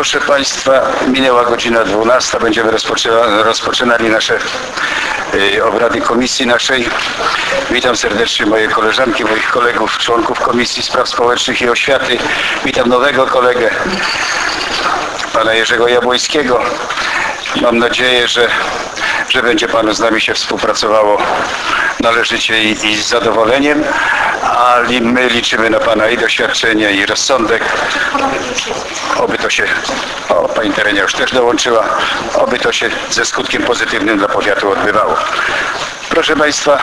Proszę Państwa, minęła godzina 12. Będziemy rozpoczynali nasze obrady komisji naszej. Witam serdecznie moje koleżanki, moich kolegów, członków Komisji Spraw Społecznych i Oświaty. Witam nowego kolegę, pana Jerzego Jabłońskiego. Mam nadzieję, że będzie panu z nami się współpracowało należycie i z zadowoleniem, a my liczymy na pana i doświadczenie, i rozsądek. Oby to się, pani Terenia już też dołączyła, oby to się ze skutkiem pozytywnym dla powiatu odbywało. Proszę Państwa,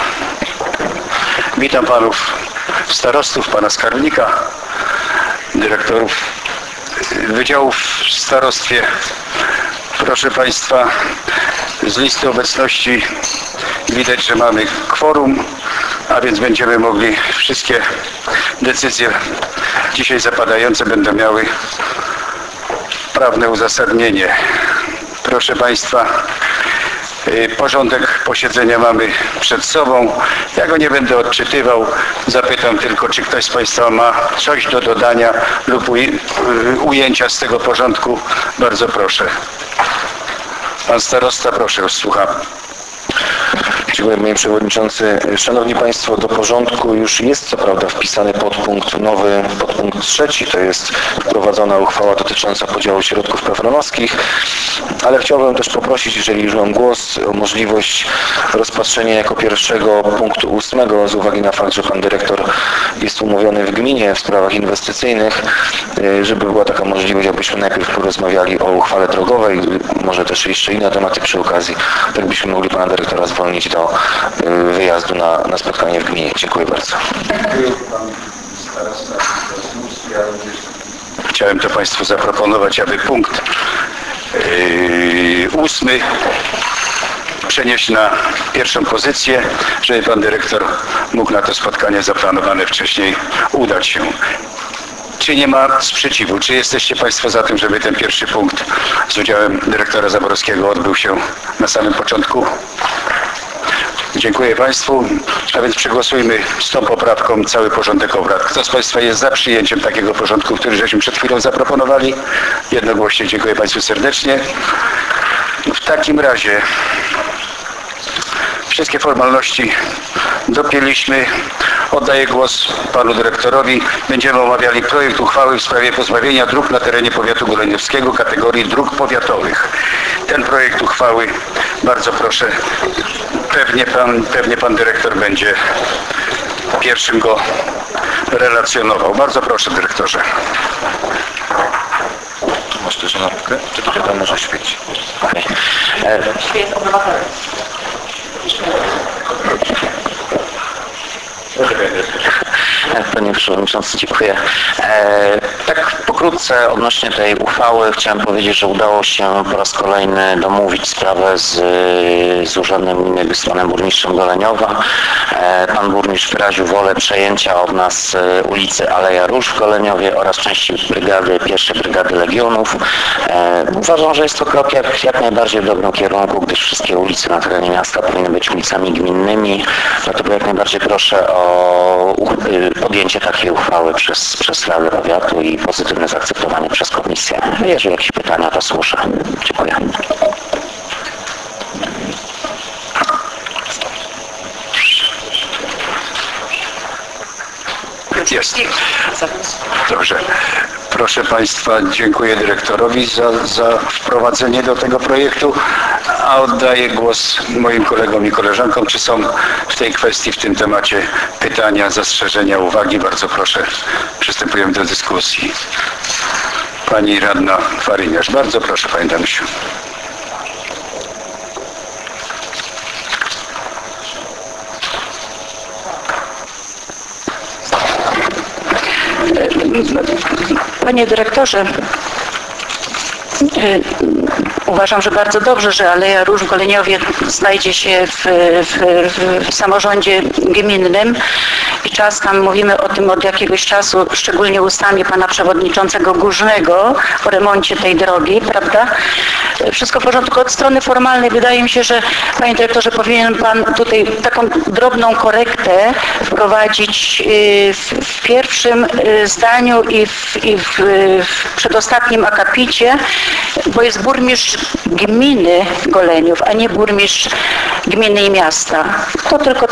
witam panów starostów, pana skarbnika, dyrektorów wydziałów w starostwie. Proszę Państwa, z listy obecności widać, że mamy kworum, a więc będziemy mogli wszystkie decyzje dzisiaj zapadające będą miały prawne uzasadnienie. Proszę Państwa, porządek posiedzenia mamy przed sobą. Ja go nie będę odczytywał. Zapytam tylko, czy ktoś z Państwa ma coś do dodania lub ujęcia z tego porządku. Bardzo proszę. Pan starosta, proszę, już słucham. Dziękuję, panie przewodniczący. Szanowni Państwo, do porządku już jest co prawda wpisany nowy podpunkt 3, to jest wprowadzona uchwała dotycząca podziału środków prawnomocnych, ale chciałbym też poprosić, jeżeli już mam głos, o możliwość rozpatrzenia jako pierwszego punktu 8 z uwagi na fakt, że pan dyrektor jest umówiony w gminie w sprawach inwestycyjnych, żeby była taka możliwość, abyśmy najpierw porozmawiali o uchwale drogowej, może też jeszcze inne tematy przy okazji, tak byśmy mogli pana dyrektora zwolnić do wyjazdu na spotkanie w gminie. Dziękuję bardzo. Chciałem to Państwu zaproponować, aby punkt 8 przenieść na pierwszą pozycję, żeby pan dyrektor mógł na to spotkanie zaplanowane wcześniej udać się. Czy nie ma sprzeciwu? Czy jesteście Państwo za tym, żeby ten pierwszy punkt z udziałem dyrektora Zaborowskiego odbył się na samym początku? Dziękuję Państwu, a więc przegłosujmy z tą poprawką cały porządek obrad. Kto z Państwa jest za przyjęciem takiego porządku, który żeśmy przed chwilą zaproponowali? Jednogłośnie dziękuję Państwu serdecznie. W takim razie wszystkie formalności dopięliśmy. Oddaję głos panu dyrektorowi. Będziemy omawiali projekt uchwały w sprawie pozbawienia dróg na terenie powiatu goleniowskiego kategorii dróg powiatowych. Ten projekt uchwały, bardzo proszę, pewnie pan dyrektor będzie pierwszym go relacjonował. Bardzo proszę, dyrektorze. Masz też lampkę? Czy to chyba może świecić? Okay. Świat obywateli. Panie Przewodniczący, dziękuję. Tak pokrótce odnośnie tej uchwały chciałem powiedzieć, że udało się po raz kolejny domówić sprawę z Urzędem Gminy, z panem burmistrzem Goleniowa. Pan burmistrz wyraził wolę przejęcia od nas ulicy Aleja Róż w Goleniowie oraz części pierwszej brygady Legionów. Uważam, że jest to krok jak najbardziej w dobrym kierunku, gdyż wszystkie ulice na terenie miasta powinny być ulicami gminnymi. Dlatego jak najbardziej proszę o podjęcie takiej uchwały przez Radę Powiatu i pozytywne zaakceptowanie przez Komisję. Jeżeli jakieś pytania, to słuszę. Dziękuję. Jest. Dobrze. Proszę Państwa, dziękuję dyrektorowi za wprowadzenie do tego projektu, a oddaję głos moim kolegom i koleżankom. Czy są w tej kwestii, w tym temacie pytania, zastrzeżenia, uwagi? Bardzo proszę, przystępujemy do dyskusji. Pani radna Faryniarz. Bardzo proszę, pani Danusiu. Panie dyrektorze, uważam, że bardzo dobrze, że Aleja Róż w Goleniowie znajdzie się w samorządzie gminnym i czas tam, mówimy o tym od jakiegoś czasu, szczególnie ustami pana przewodniczącego Górznego o remoncie tej drogi, prawda? Wszystko w porządku. Od strony formalnej wydaje mi się, że panie dyrektorze, powinien pan tutaj taką drobną korektę wprowadzić w pierwszym zdaniu i w przedostatnim akapicie, bo jest burmistrz gminy Goleniów, a nie burmistrz gminy i miasta. To tylko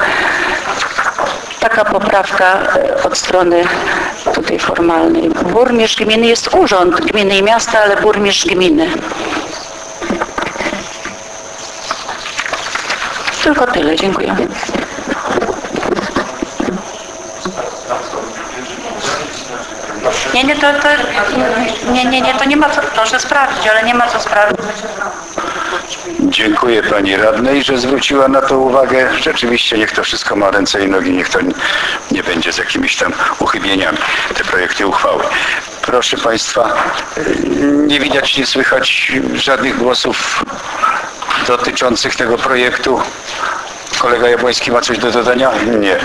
taka poprawka od strony tutaj formalnej. Burmistrz gminy jest urząd gminy i miasta, ale burmistrz gminy. Tylko tyle. Dziękuję. To nie ma co, proszę sprawdzić, ale nie ma co sprawdzić. Dziękuję pani radnej, że zwróciła na to uwagę. Rzeczywiście niech to wszystko ma ręce i nogi, niech to nie będzie z jakimiś tam uchybieniami, te projekty uchwały. Proszę państwa, nie widać, nie słychać żadnych głosów dotyczących tego projektu. Kolega Jabłoński ma coś do dodania? Nie.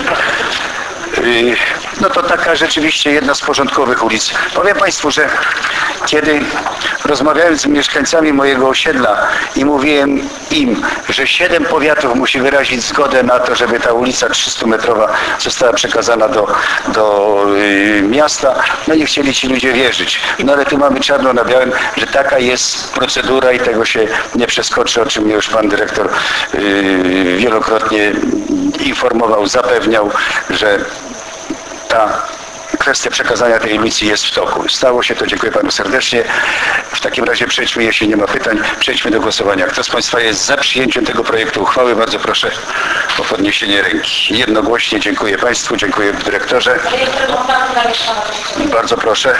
No to taka rzeczywiście jedna z porządkowych ulic. Powiem państwu, że kiedy rozmawiałem z mieszkańcami mojego osiedla i mówiłem im, że 7 powiatów musi wyrazić zgodę na to, żeby ta ulica 300-metrowa została przekazana do miasta, no nie chcieli ci ludzie wierzyć. No ale tu mamy czarno na białym, że taka jest procedura i tego się nie przeskoczy, o czym mnie już pan dyrektor wielokrotnie informował, zapewniał, że ta kwestia przekazania tej ulicy jest w toku. Stało się to, dziękuję panu serdecznie. W takim razie przejdźmy, jeśli nie ma pytań, przejdźmy do głosowania. Kto z państwa jest za przyjęciem tego projektu uchwały? Bardzo proszę o podniesienie ręki. Jednogłośnie dziękuję państwu, dziękuję dyrektorze. Bardzo proszę.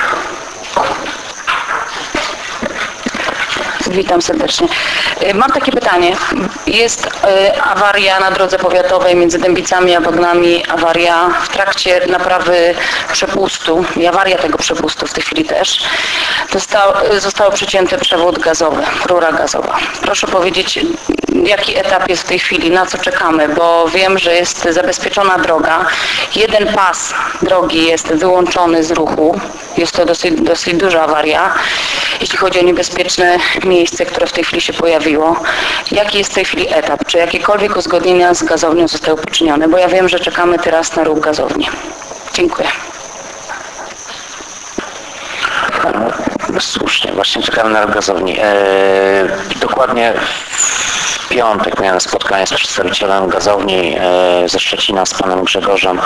Witam serdecznie. Mam takie pytanie. Jest awaria na drodze powiatowej między Dębicami a Bognami, awaria w trakcie naprawy przepustu i awaria tego przepustu w tej chwili też. Został przecięty przewód gazowy, rura gazowa. Proszę powiedzieć, jaki etap jest w tej chwili, na co czekamy, bo wiem, że jest zabezpieczona droga. Jeden pas drogi jest wyłączony z ruchu. Jest to dosyć duża awaria, jeśli chodzi o niebezpieczne miejsce, które w tej chwili się pojawiło. Jaki jest w tej chwili etap? Czy jakiekolwiek uzgodnienia z gazownią zostały poczynione? Bo ja wiem, że czekamy teraz na ruch gazowni. Dziękuję. Słusznie, właśnie czekamy na gazowni. Dokładnie w piątek miałem spotkanie z przedstawicielem gazowni ze Szczecina, z panem Grzegorzem.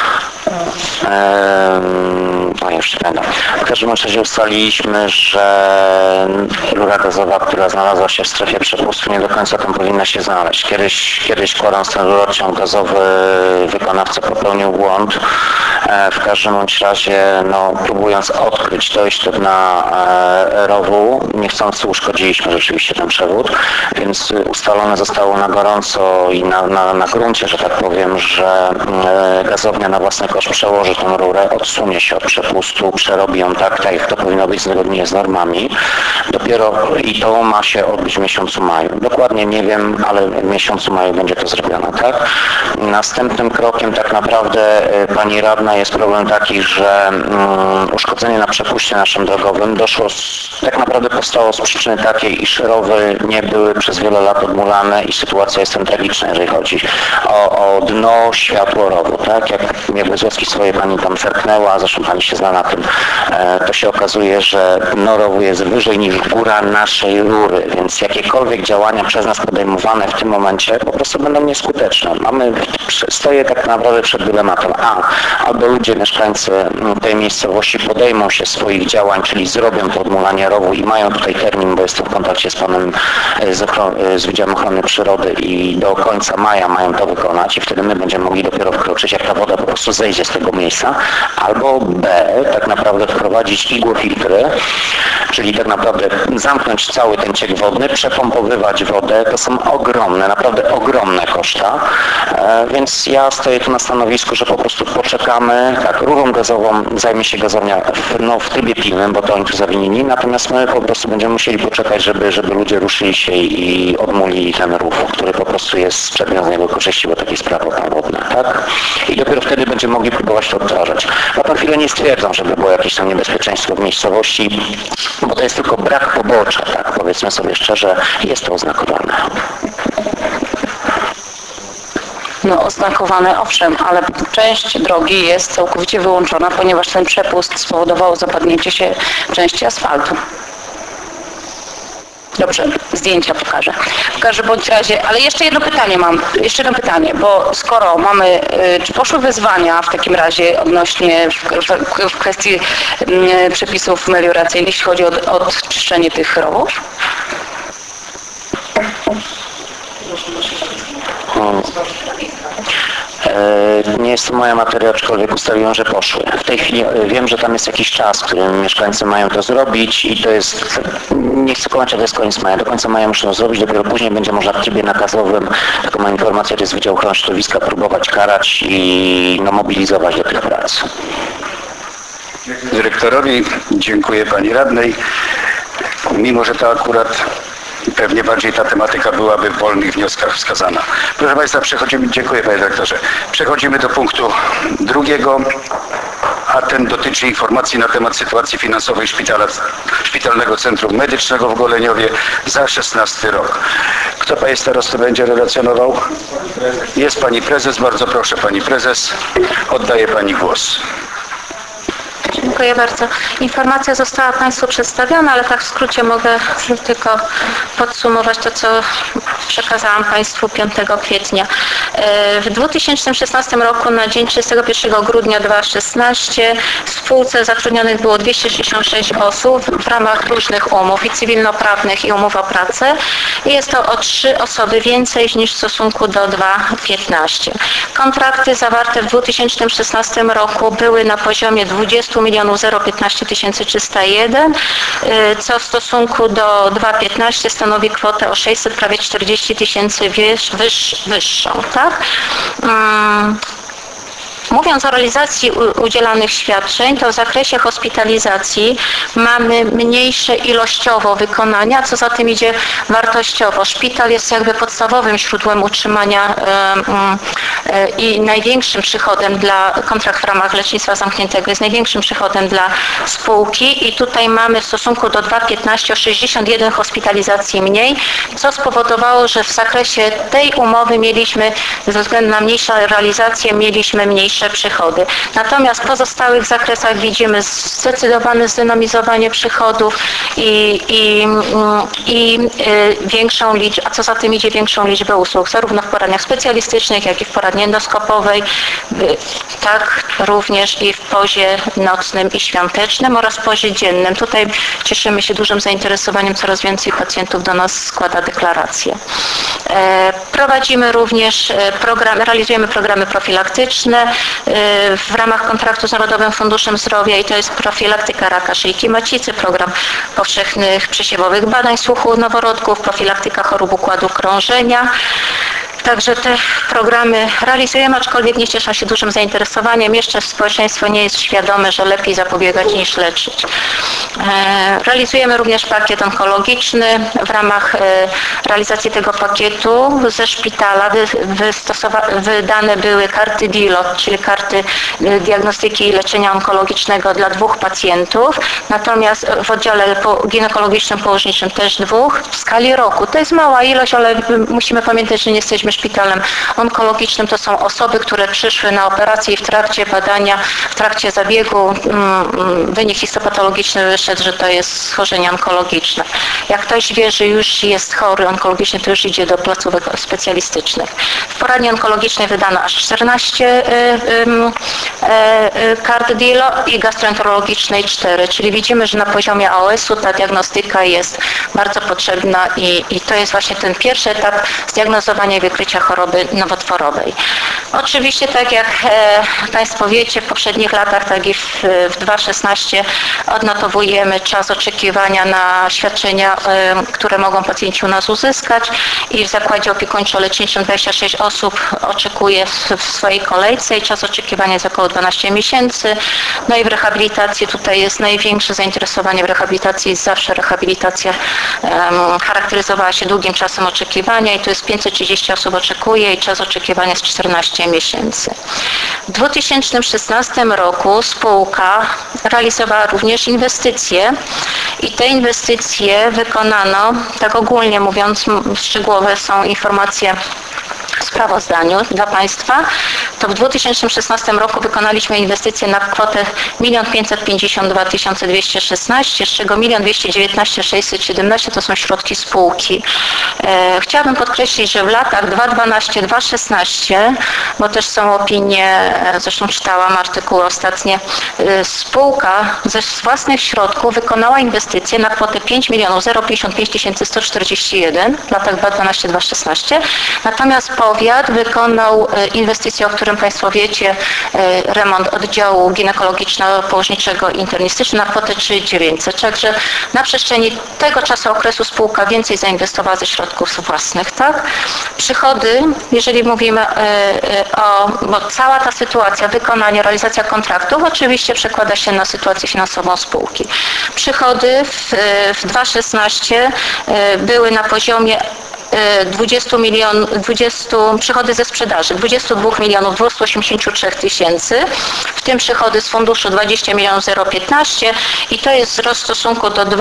No już nie będę. W każdym razie ustaliliśmy, że rura gazowa, która znalazła się w strefie przepustu, nie do końca tam powinna się znaleźć. Kiedyś kładąc ten rurociąg gazowy, wykonawca popełnił błąd. W każdym bądź razie, no, próbując odkryć dojść do dna rowu, niechcący uszkodziliśmy rzeczywiście ten przewód, więc ustalone zostało na gorąco i na gruncie, że tak powiem, że gazownia na własny koszt przełoży tę rurę, odsunie się od przepustu, przerobi ją tak jak to powinno być zgodnie z normami. Dopiero i to ma się odbyć w miesiącu maju. Dokładnie nie wiem, ale w miesiącu maju będzie to zrobione, tak? Następnym krokiem tak naprawdę, pani radna, jest problem taki, że uszkodzenie na przepuście naszym drogowym tak naprawdę powstało z przyczyny takiej, iż rowy nie były przez wiele lat odmulane i sytuacja jest tam tragiczna, jeżeli chodzi o dno światło rowu, tak? Jak Wysocki swoje pani tam zerknęła, zresztą pani się zna na tym, to się okazuje, że dno rowu jest wyżej niż góra naszej rury, więc jakiekolwiek działania przez nas podejmowane w tym momencie po prostu będą nieskuteczne. Stoję tak naprawdę przed dylematem. Albo ludzie, mieszkańcy tej miejscowości podejmą się swoich działań, czyli zrobią to odmulanie rowu i mają tutaj termin, bo jestem w kontakcie z panem z Wydziałem Ochrony Przyrody i do końca maja mają to wykonać i wtedy my będziemy mogli dopiero wkroczyć, jak ta woda po prostu zejdzie z tego miejsca. Albo B, tak naprawdę wprowadzić igłofiltry, czyli tak naprawdę zamknąć cały ten ciek wodny, przepompowywać wodę. To są ogromne, naprawdę ogromne koszta, więc ja stoję tu na stanowisku, że po prostu poczekamy mamy, tak, rurą gazową zajmie się gazownia w trybie pilnym, bo to oni tu zawinili, natomiast my po prostu będziemy musieli poczekać, żeby ludzie ruszyli się i odmulili ten rów, który po prostu jest przedmiot z niego korzyści, bo takie jest prawo tam wodne, tak? I dopiero wtedy będziemy mogli próbować to odtwarzać. Na tą chwilę nie stwierdzam, żeby było jakieś tam niebezpieczeństwo w miejscowości, bo to jest tylko brak pobocza, tak? Powiedzmy sobie szczerze, jest to oznakowane. No oznakowane owszem, ale część drogi jest całkowicie wyłączona, ponieważ ten przepust spowodował zapadnięcie się części asfaltu. Dobrze, zdjęcia pokażę. W każdym bądź razie, ale jeszcze jedno pytanie mam, bo skoro mamy, czy poszły wyzwania w takim razie odnośnie w kwestii przepisów melioracyjnych, jeśli chodzi o odczyszczenie tych rowów? Nie jest to moja materia, aczkolwiek ustaliłem, że poszły. W tej chwili wiem, że tam jest jakiś czas, w którym mieszkańcy mają to zrobić i to jest, nie chcę kończyć, to jest koniec maja. Do końca maja muszą to zrobić, dopiero później będzie można w trybie nakazowym, taką mam informację, to jest Wydział Ochrony Środowiska, próbować karać i mobilizować do tych prac. Dyrektorowi dziękuję pani radnej, mimo że to akurat pewnie bardziej ta tematyka byłaby w wolnych wnioskach wskazana. Proszę Państwa, dziękuję Panie Dyrektorze. Przechodzimy do punktu drugiego, a ten dotyczy informacji na temat sytuacji finansowej Szpitalnego Centrum Medycznego w Goleniowie za 16 rok. Kto Państwa starosta będzie relacjonował? Jest Pani Prezes, bardzo proszę Pani Prezes, oddaję Pani głos. Dziękuję bardzo. Informacja została Państwu przedstawiona, ale tak w skrócie mogę tylko podsumować to, co przekazałam Państwu 5 kwietnia. W 2016 roku na dzień 31 grudnia 2016 w spółce zatrudnionych było 266 osób w ramach różnych umów i cywilnoprawnych i umów o pracę. Jest to o 3 osoby więcej niż w stosunku do 2015. Kontrakty zawarte w 2016 roku były na poziomie 20 015 301, co w stosunku do 2015 stanowi kwotę o 600, prawie 40 tysięcy wyższą, tak? Mówiąc o realizacji udzielanych świadczeń, to w zakresie hospitalizacji mamy mniejsze ilościowo wykonania, co za tym idzie wartościowo. Szpital jest jakby podstawowym źródłem utrzymania i największym przychodem kontrakt w ramach lecznictwa zamkniętego jest największym przychodem dla spółki i tutaj mamy w stosunku do 2015 o 61 hospitalizacji mniej, co spowodowało, że w zakresie tej umowy mieliśmy, ze względu na mniejszą realizację, mieliśmy mniejsze przychody. Natomiast w pozostałych zakresach widzimy zdecydowane zdynamizowanie przychodów i większą liczbę, a co za tym idzie większą liczbę usług, zarówno w poradniach specjalistycznych, jak i w poradni endoskopowej, tak również i w pozie nocnym i świątecznym oraz pozie dziennym. Tutaj cieszymy się dużym zainteresowaniem, coraz więcej pacjentów do nas składa deklaracje. Prowadzimy również realizujemy programy profilaktyczne w ramach kontraktu z Narodowym Funduszem Zdrowia i to jest profilaktyka raka szyjki macicy, program powszechnych przesiewowych badań słuchu noworodków, profilaktyka chorób układu krążenia. Także te programy realizujemy, aczkolwiek nie cieszą się dużym zainteresowaniem. Jeszcze społeczeństwo nie jest świadome, że lepiej zapobiegać niż leczyć. Realizujemy również pakiet onkologiczny. W ramach realizacji tego pakietu ze szpitala wydane były karty DILOT, czyli karty diagnostyki i leczenia onkologicznego dla 2 pacjentów. Natomiast w oddziale ginekologicznym położniczym też 2 w skali roku. To jest mała ilość, ale musimy pamiętać, że nie jesteśmy szpitalem onkologicznym. To są osoby, które przyszły na operację i w trakcie badania, w trakcie zabiegu wynik histopatologiczny wyszedł, że to jest schorzenie onkologiczne. Jak ktoś wie, że już jest chory onkologicznie, to już idzie do placówek specjalistycznych. W poradni onkologicznej wydano aż 14 kart DILO i gastroenterologicznej 4, czyli widzimy, że na poziomie AOS-u ta diagnostyka jest bardzo potrzebna i to jest właśnie ten pierwszy etap zdiagnozowania i wykrycia choroby nowotworowej. Oczywiście, tak jak Państwo wiecie, w poprzednich latach, tak i w 2016 odnotowujemy czas oczekiwania na świadczenia, które mogą pacjenci u nas uzyskać i w zakładzie opiekuńczo-leczniczym 26 osób oczekuje w swojej kolejce i czas oczekiwania jest około 12 miesięcy. No i w rehabilitacji tutaj jest największe zainteresowanie w rehabilitacji. Zawsze rehabilitacja charakteryzowała się długim czasem oczekiwania i tu jest 530 osób oczekuje i czas oczekiwania jest 14 miesięcy. W 2016 roku spółka realizowała również inwestycje i te inwestycje wykonano, tak ogólnie mówiąc, szczegółowe są informacje w sprawozdaniu dla Państwa, to w 2016 roku wykonaliśmy inwestycje na kwotę 1 552 216, z czego 1 219 617 to są środki spółki. Chciałabym podkreślić, że w latach 2012-2016, bo też są opinie, zresztą czytałam artykuły ostatnie, spółka ze własnych środków wykonała inwestycje na kwotę 5 055 141 w latach 2012-2016, natomiast powiat wykonał inwestycję, o którym Państwo wiecie, remont oddziału ginekologiczno-położniczego i internistycznego na kwotę 3900. Także na przestrzeni tego czasu okresu spółka więcej zainwestowała ze środków własnych, tak? Przychody, jeżeli mówimy bo cała ta sytuacja, wykonanie, realizacja kontraktów oczywiście przekłada się na sytuację finansową spółki. Przychody w 2016 były na poziomie przychody ze sprzedaży 22 283 000, w tym przychody z funduszu 20 015 i to jest wzrost w stosunku do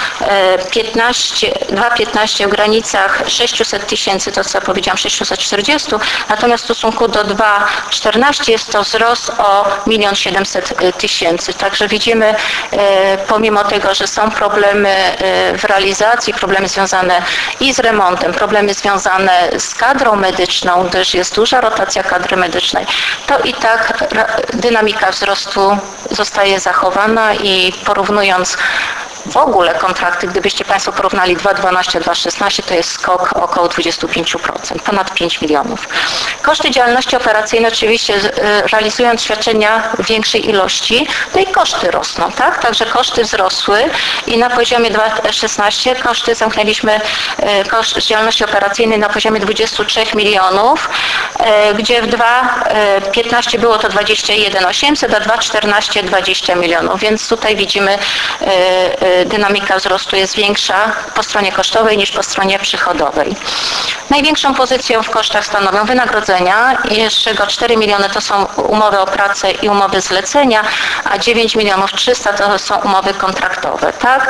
2,15 w granicach 600 000, to co powiedziałam 640, natomiast w stosunku do 2,14 jest to wzrost o 1 700 000. Także widzimy, pomimo tego, że są problemy w realizacji, problemy związane i z remontem, problemy związane z kadrą medyczną, gdyż jest duża rotacja kadry medycznej, to i tak dynamika wzrostu zostaje zachowana i porównując w ogóle kontrakty, gdybyście Państwo porównali 2012-2016, to jest skok około 25%, ponad 5 milionów. Koszty działalności operacyjnej oczywiście realizując świadczenia w większej ilości, to i koszty rosną, tak? Także koszty wzrosły i na poziomie 2016 koszty zamknęliśmy koszt działalności operacyjnej na poziomie 23 milionów, gdzie w 2015 było to 21 800, a 2014 20 milionów, więc tutaj widzimy dynamika wzrostu jest większa po stronie kosztowej niż po stronie przychodowej. Największą pozycję w kosztach stanowią wynagrodzenia, z czego 4 miliony to są umowy o pracę i umowy zlecenia, a 9 300 000 to są umowy kontraktowe. Tak?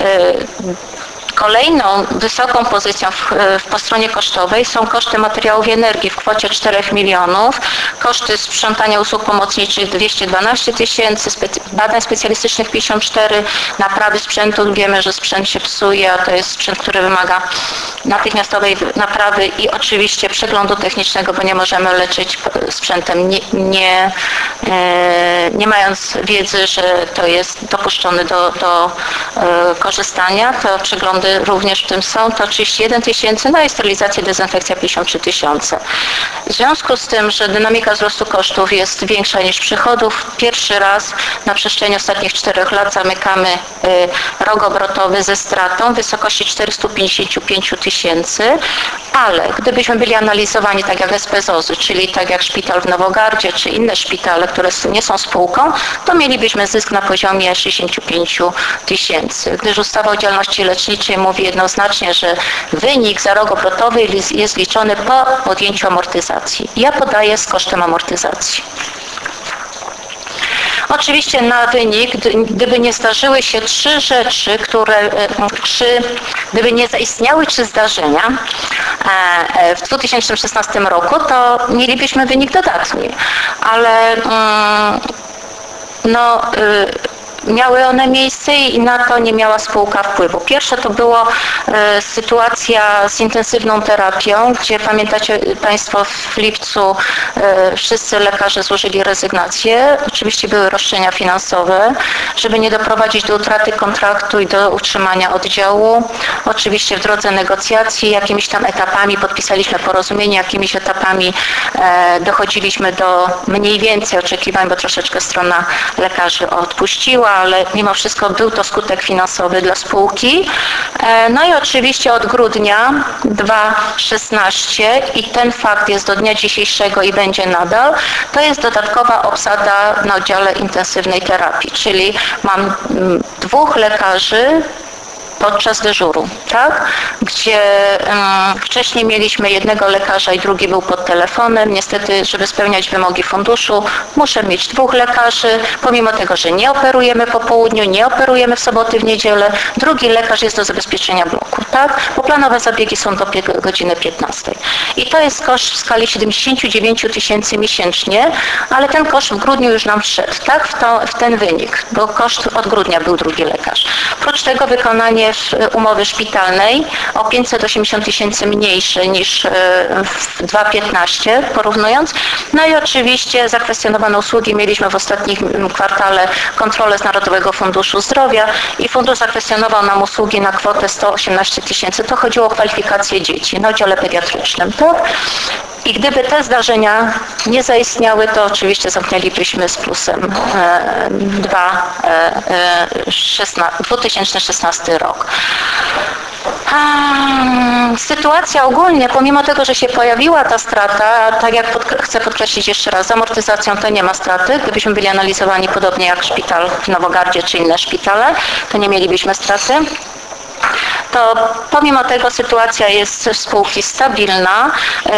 Kolejną wysoką pozycją po stronie kosztowej są koszty materiałów i energii w kwocie 4 milionów, koszty sprzątania usług pomocniczych 212 000, badań specjalistycznych 54, naprawy sprzętu, wiemy, że sprzęt się psuje, a to jest sprzęt, który wymaga natychmiastowej naprawy i oczywiście przeglądu technicznego, bo nie możemy leczyć sprzętem nie mając wiedzy, że to jest dopuszczony do korzystania, to przeglądy również w tym są, to 31 000, no i sterylizacja, dezynfekcja 53 000. W związku z tym, że dynamika wzrostu kosztów jest większa niż przychodów, pierwszy raz na przestrzeni ostatnich 4 lat zamykamy rok obrotowy ze stratą w wysokości 455 000, ale gdybyśmy byli analizowani tak jak SPZOZ-y, czyli tak jak szpital w Nowogardzie, czy inne szpitale, które nie są spółką, to mielibyśmy zysk na poziomie 65 000, gdyż ustawa o działalności leczniczej mówi jednoznacznie, że wynik za rok obrotowy jest liczony po podjęciu amortyzacji. Ja podaję z kosztem amortyzacji. Oczywiście na wynik, gdyby nie zdarzyły się 3 rzeczy, gdyby nie zaistniały 3 zdarzenia w 2016 roku, to mielibyśmy wynik dodatni, ale miały one miejsce i na to nie miała spółka wpływu. Pierwsze to była sytuacja z intensywną terapią, gdzie pamiętacie Państwo w lipcu wszyscy lekarze złożyli rezygnację. Oczywiście były roszczenia finansowe, żeby nie doprowadzić do utraty kontraktu i do utrzymania oddziału. Oczywiście w drodze negocjacji jakimiś tam etapami podpisaliśmy porozumienie, jakimiś etapami dochodziliśmy do mniej więcej oczekiwań, bo troszeczkę strona lekarzy odpuściła, ale mimo wszystko był to skutek finansowy dla spółki. No i oczywiście od grudnia 2016 i ten fakt jest do dnia dzisiejszego i będzie nadal, to jest dodatkowa obsada na oddziale intensywnej terapii, czyli mam 2 lekarzy podczas dyżuru, tak? Gdzie wcześniej mieliśmy jednego lekarza i drugi był pod telefonem. Niestety, żeby spełniać wymogi funduszu, muszę mieć 2 lekarzy, pomimo tego, że nie operujemy po południu, nie operujemy w soboty, w niedzielę. Drugi lekarz jest do zabezpieczenia bloku, tak? Bo planowe zabiegi są do godziny 15. I to jest koszt w skali 79 000 miesięcznie, ale ten koszt w grudniu już nam wszedł, tak? W ten wynik, bo koszt od grudnia był drugi lekarz. Oprócz tego wykonanie umowy szpitalnej o 580 000 mniejsze niż w 2015 porównując. No i oczywiście zakwestionowane usługi mieliśmy w ostatnim kwartale kontrolę z Narodowego Funduszu Zdrowia i fundusz zakwestionował nam usługi na kwotę 118 000. To chodziło o kwalifikacje dzieci na oddziale pediatrycznym, tak? I gdyby te zdarzenia nie zaistniały, to oczywiście zamknęlibyśmy z plusem 2016 rok. Sytuacja ogólnie, pomimo tego, że się pojawiła ta strata, tak jak chcę podkreślić jeszcze raz, z amortyzacją to nie ma straty. Gdybyśmy byli analizowani podobnie jak szpital w Nowogardzie czy inne szpitale, to nie mielibyśmy straty. To pomimo tego sytuacja jest spółki stabilna.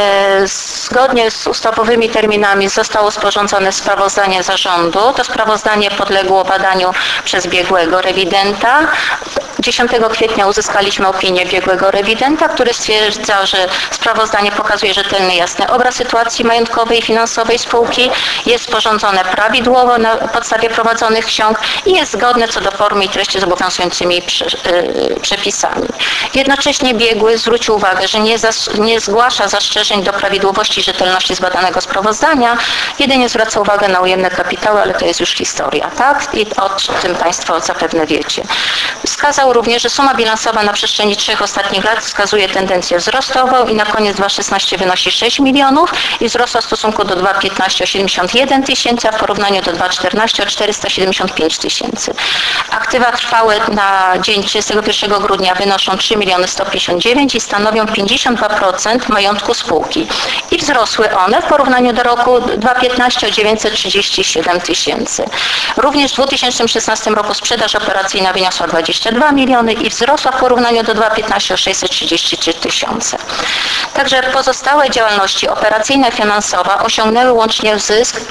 Zgodnie z ustawowymi terminami zostało sporządzone sprawozdanie zarządu. To sprawozdanie podległo badaniu przez biegłego rewidenta. 10 kwietnia uzyskaliśmy opinię biegłego rewidenta, który stwierdza, że sprawozdanie pokazuje rzetelny, jasny obraz sytuacji majątkowej i finansowej spółki, jest sporządzone prawidłowo na podstawie prowadzonych ksiąg i jest zgodne co do formy i treści z obowiązującymi przepisami. Jednocześnie biegły zwrócił uwagę, że nie zgłasza zastrzeżeń do prawidłowości i rzetelności zbadanego sprawozdania, jedynie zwraca uwagę na ujemne kapitały, ale to jest już historia, tak? I o tym Państwo zapewne wiecie. Wskazał również, że suma bilansowa na przestrzeni 3 ostatnich lat wskazuje tendencję wzrostową i na koniec 2016 wynosi 6 milionów i wzrosła w stosunku do 2015 o 71 000, a w porównaniu do 2014 o 475 000. Aktywa trwałe na dzień 31 grudnia wynoszą 3 159 i stanowią 52% majątku spółki. I wzrosły one w porównaniu do roku 2015 o 937 000. Również w 2016 roku sprzedaż operacyjna wyniosła 22 miliony i wzrosła w porównaniu do 2015 o 633 000. Także pozostałe działalności operacyjne, finansowa osiągnęły łącznie zysk,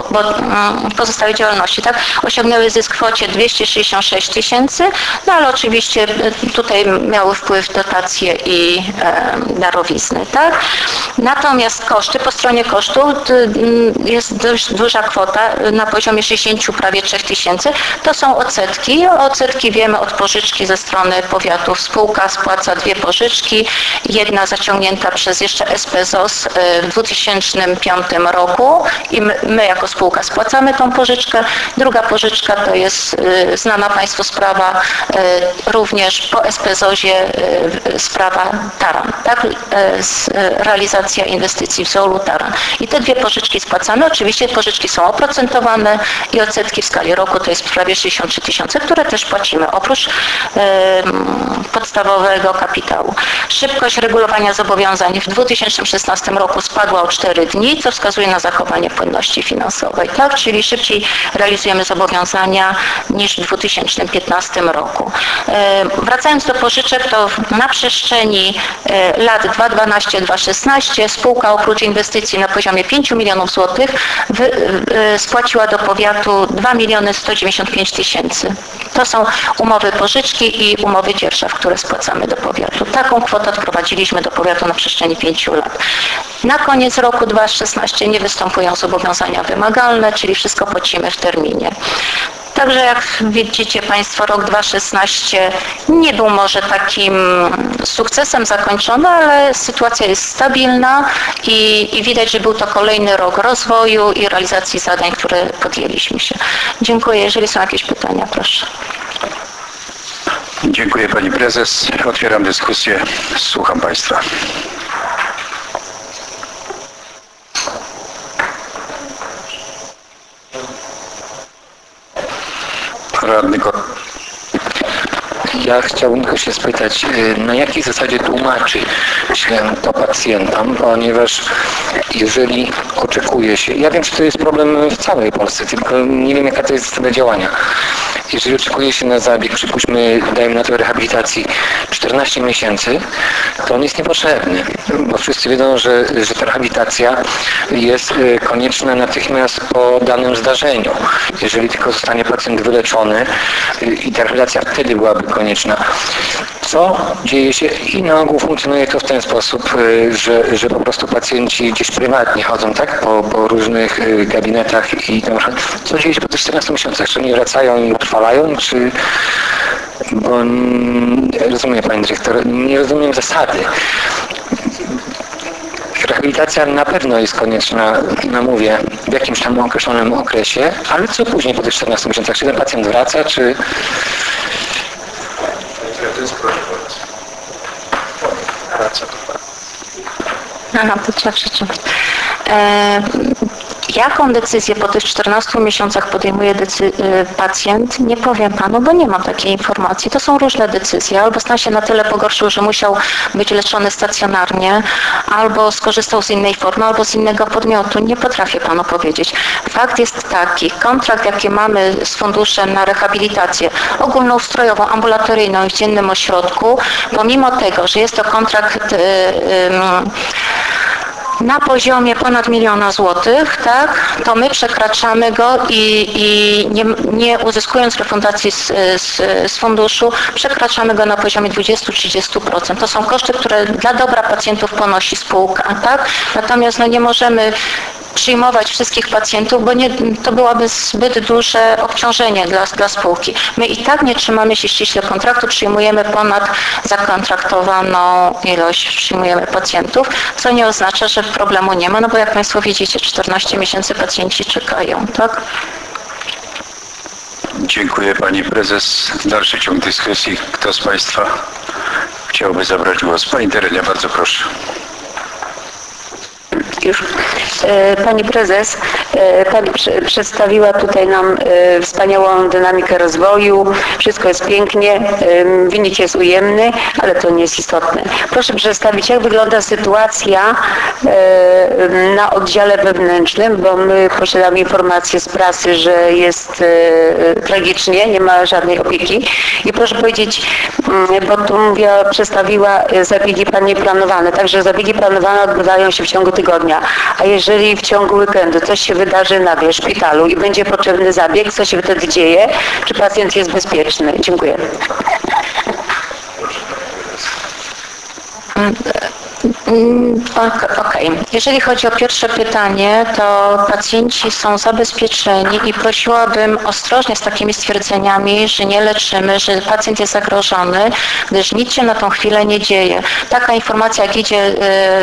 pozostałe działalności, tak, osiągnęły zysk w kwocie 266 000, no ale oczywiście tutaj miały wpływ dotacje i darowizny, tak. Natomiast koszty, po stronie kosztów jest dość duża kwota na poziomie 60 prawie 3 000. To są odsetki. Odsetki wiemy od pożyczki ze strony powiatów. Spółka spłaca 2 pożyczki. Jedna zaciągnięta przez jeszcze SPZOS w 2005 roku i my jako spółka spłacamy tą pożyczkę. Druga pożyczka to jest znana Państwu sprawa również po SPZOS-ie sprawa Taran, tak? Realizacja inwestycji w Zoolu Taran. I te 2 pożyczki spłacamy. Oczywiście pożyczki są oprocentowane i odsetki w skali roku to jest prawie 63 000, które też płacimy oprócz podstawowego kapitału. Szybkość regulowania zobowiązań w 2016 roku spadła o 4 dni, co wskazuje na zachowanie płynności finansowej, tak? Czyli szybciej realizujemy zobowiązania niż w 2015 roku. Wracając do pożyczek, to na przestrzeni lat 2012-2016 spółka oprócz inwestycji na poziomie 5 milionów złotych spłaciła do powiatu 2 195 000. To są umowy pożyczki i umowy dzierżaw, które spłacamy do powiatu. Taką kwotę odprowadziliśmy do powiatu na przestrzeni 5 lat. Na koniec roku 2016 nie występują zobowiązania wymagalne, czyli wszystko płacimy w terminie. Także jak widzicie Państwo, rok 2016 nie był może takim sukcesem zakończony, ale sytuacja jest stabilna i widać, że był to kolejny rok rozwoju i realizacji zadań, które podjęliśmy się. Dziękuję. Jeżeli są jakieś pytania, proszę. Dziękuję Pani Prezes. Otwieram dyskusję. Słucham Państwa. Radny Ja chciałbym tylko się spytać, na jakiej zasadzie tłumaczy się to pacjentom, ponieważ jeżeli oczekuje się, ja wiem, że to jest problem w całej Polsce, tylko nie wiem, jaka to jest zasada działania. Jeżeli oczekuje się na zabieg, przypuśćmy, dajmy na to rehabilitacji 14 miesięcy, to on jest niepotrzebny, bo wszyscy wiedzą, że ta rehabilitacja jest konieczna natychmiast po danym zdarzeniu. Jeżeli tylko zostanie pacjent wyleczony i ta rehabilitacja wtedy byłaby konieczna. Co dzieje się i na ogół funkcjonuje to w ten sposób, że po prostu pacjenci gdzieś prywatnie chodzą, tak, po różnych gabinetach i tam, co dzieje się po tych 14 miesiącach? Czy oni wracają i utrwalają, czy... Bo rozumiem, Pani Dyrektor, nie rozumiem zasady. Rehabilitacja na pewno jest konieczna, no mówię, w jakimś tam określonym okresie, ale co później po tych 14 miesiącach? Czy ten pacjent wraca, czy... Aha, to trzeba przeczytać. Jaką decyzję po tych 14 miesiącach podejmuje pacjent? Nie powiem Panu, bo nie mam takiej informacji. To są różne decyzje. Albo stan się na tyle pogorszył, że musiał być leczony stacjonarnie, albo skorzystał z innej formy, albo z innego podmiotu. Nie potrafię Panu powiedzieć. Fakt jest taki, kontrakt jaki mamy z funduszem na rehabilitację ogólnoustrojową, ambulatoryjną w dziennym ośrodku, pomimo tego, że jest to kontrakt na poziomie ponad 1 000 000 złotych, tak, to my przekraczamy go i nie uzyskując refundacji z funduszu, przekraczamy go na poziomie 20-30%. To są koszty, które dla dobra pacjentów ponosi spółka, tak? Natomiast no, nie możemy przyjmować wszystkich pacjentów, bo to byłoby zbyt duże obciążenie dla spółki. My i tak nie trzymamy się ściśle kontraktu, przyjmujemy ponad zakontraktowaną ilość, przyjmujemy pacjentów, co nie oznacza, że problemu nie ma, no bo jak Państwo widzicie, 14 miesięcy pacjenci czekają, tak? Dziękuję Pani Prezes. Dalszy ciąg dyskusji. Kto z Państwa chciałby zabrać głos? Pani Terenia, bardzo proszę. Już Pani Prezes, Pani przedstawiła tutaj nam wspaniałą dynamikę rozwoju. Wszystko jest pięknie, wynik jest ujemny, ale to nie jest istotne. Proszę przedstawić, jak wygląda sytuacja na oddziale wewnętrznym, bo my posiadamy informacje z prasy, że jest tragicznie, nie ma żadnej opieki. I proszę powiedzieć, bo tu przedstawiła zabiegi Pani planowane, także zabiegi planowane odbywają się w ciągu tygodnia. A jeżeli w ciągu weekendu coś się wydarzy nagle w szpitalu i będzie potrzebny zabieg, co się wtedy dzieje? Czy pacjent jest bezpieczny? Dziękuję. Okej. Jeżeli chodzi o pierwsze pytanie, to pacjenci są zabezpieczeni i prosiłabym ostrożnie z takimi stwierdzeniami, że nie leczymy, że pacjent jest zagrożony, gdyż nic się na tą chwilę nie dzieje. Taka informacja, jak idzie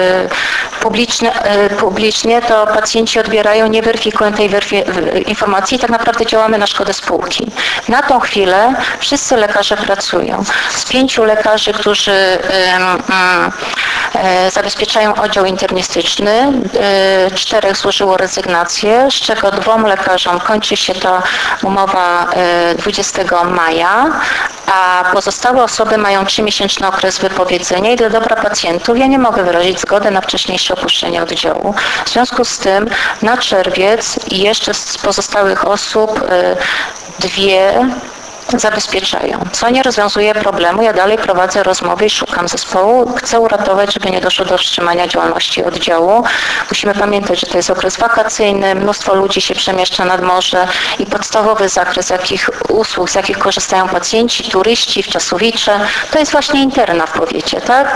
publicznie, to pacjenci odbierają, nie weryfikują tej informacji i tak naprawdę działamy na szkodę spółki. Na tą chwilę wszyscy lekarze pracują. Z 5 lekarzy, którzy zabezpieczają oddział internistyczny, 4 złożyło rezygnację, z czego 2 lekarzom kończy się ta umowa 20 maja, a pozostałe osoby mają 3-miesięczny okres wypowiedzenia i dla dobra pacjentów ja nie mogę wyrazić zgody na wcześniejsze opuszczenie oddziału. W związku z tym na czerwiec i jeszcze z pozostałych osób 2 zabezpieczają, co nie rozwiązuje problemu. Ja dalej prowadzę rozmowy i szukam zespołu. Chcę uratować, żeby nie doszło do wstrzymania działalności oddziału. Musimy pamiętać, że to jest okres wakacyjny, mnóstwo ludzi się przemieszcza nad morze i podstawowy zakres jakich usług, z jakich korzystają pacjenci, turyści, wczasowicze, to jest właśnie interna w powiecie, tak?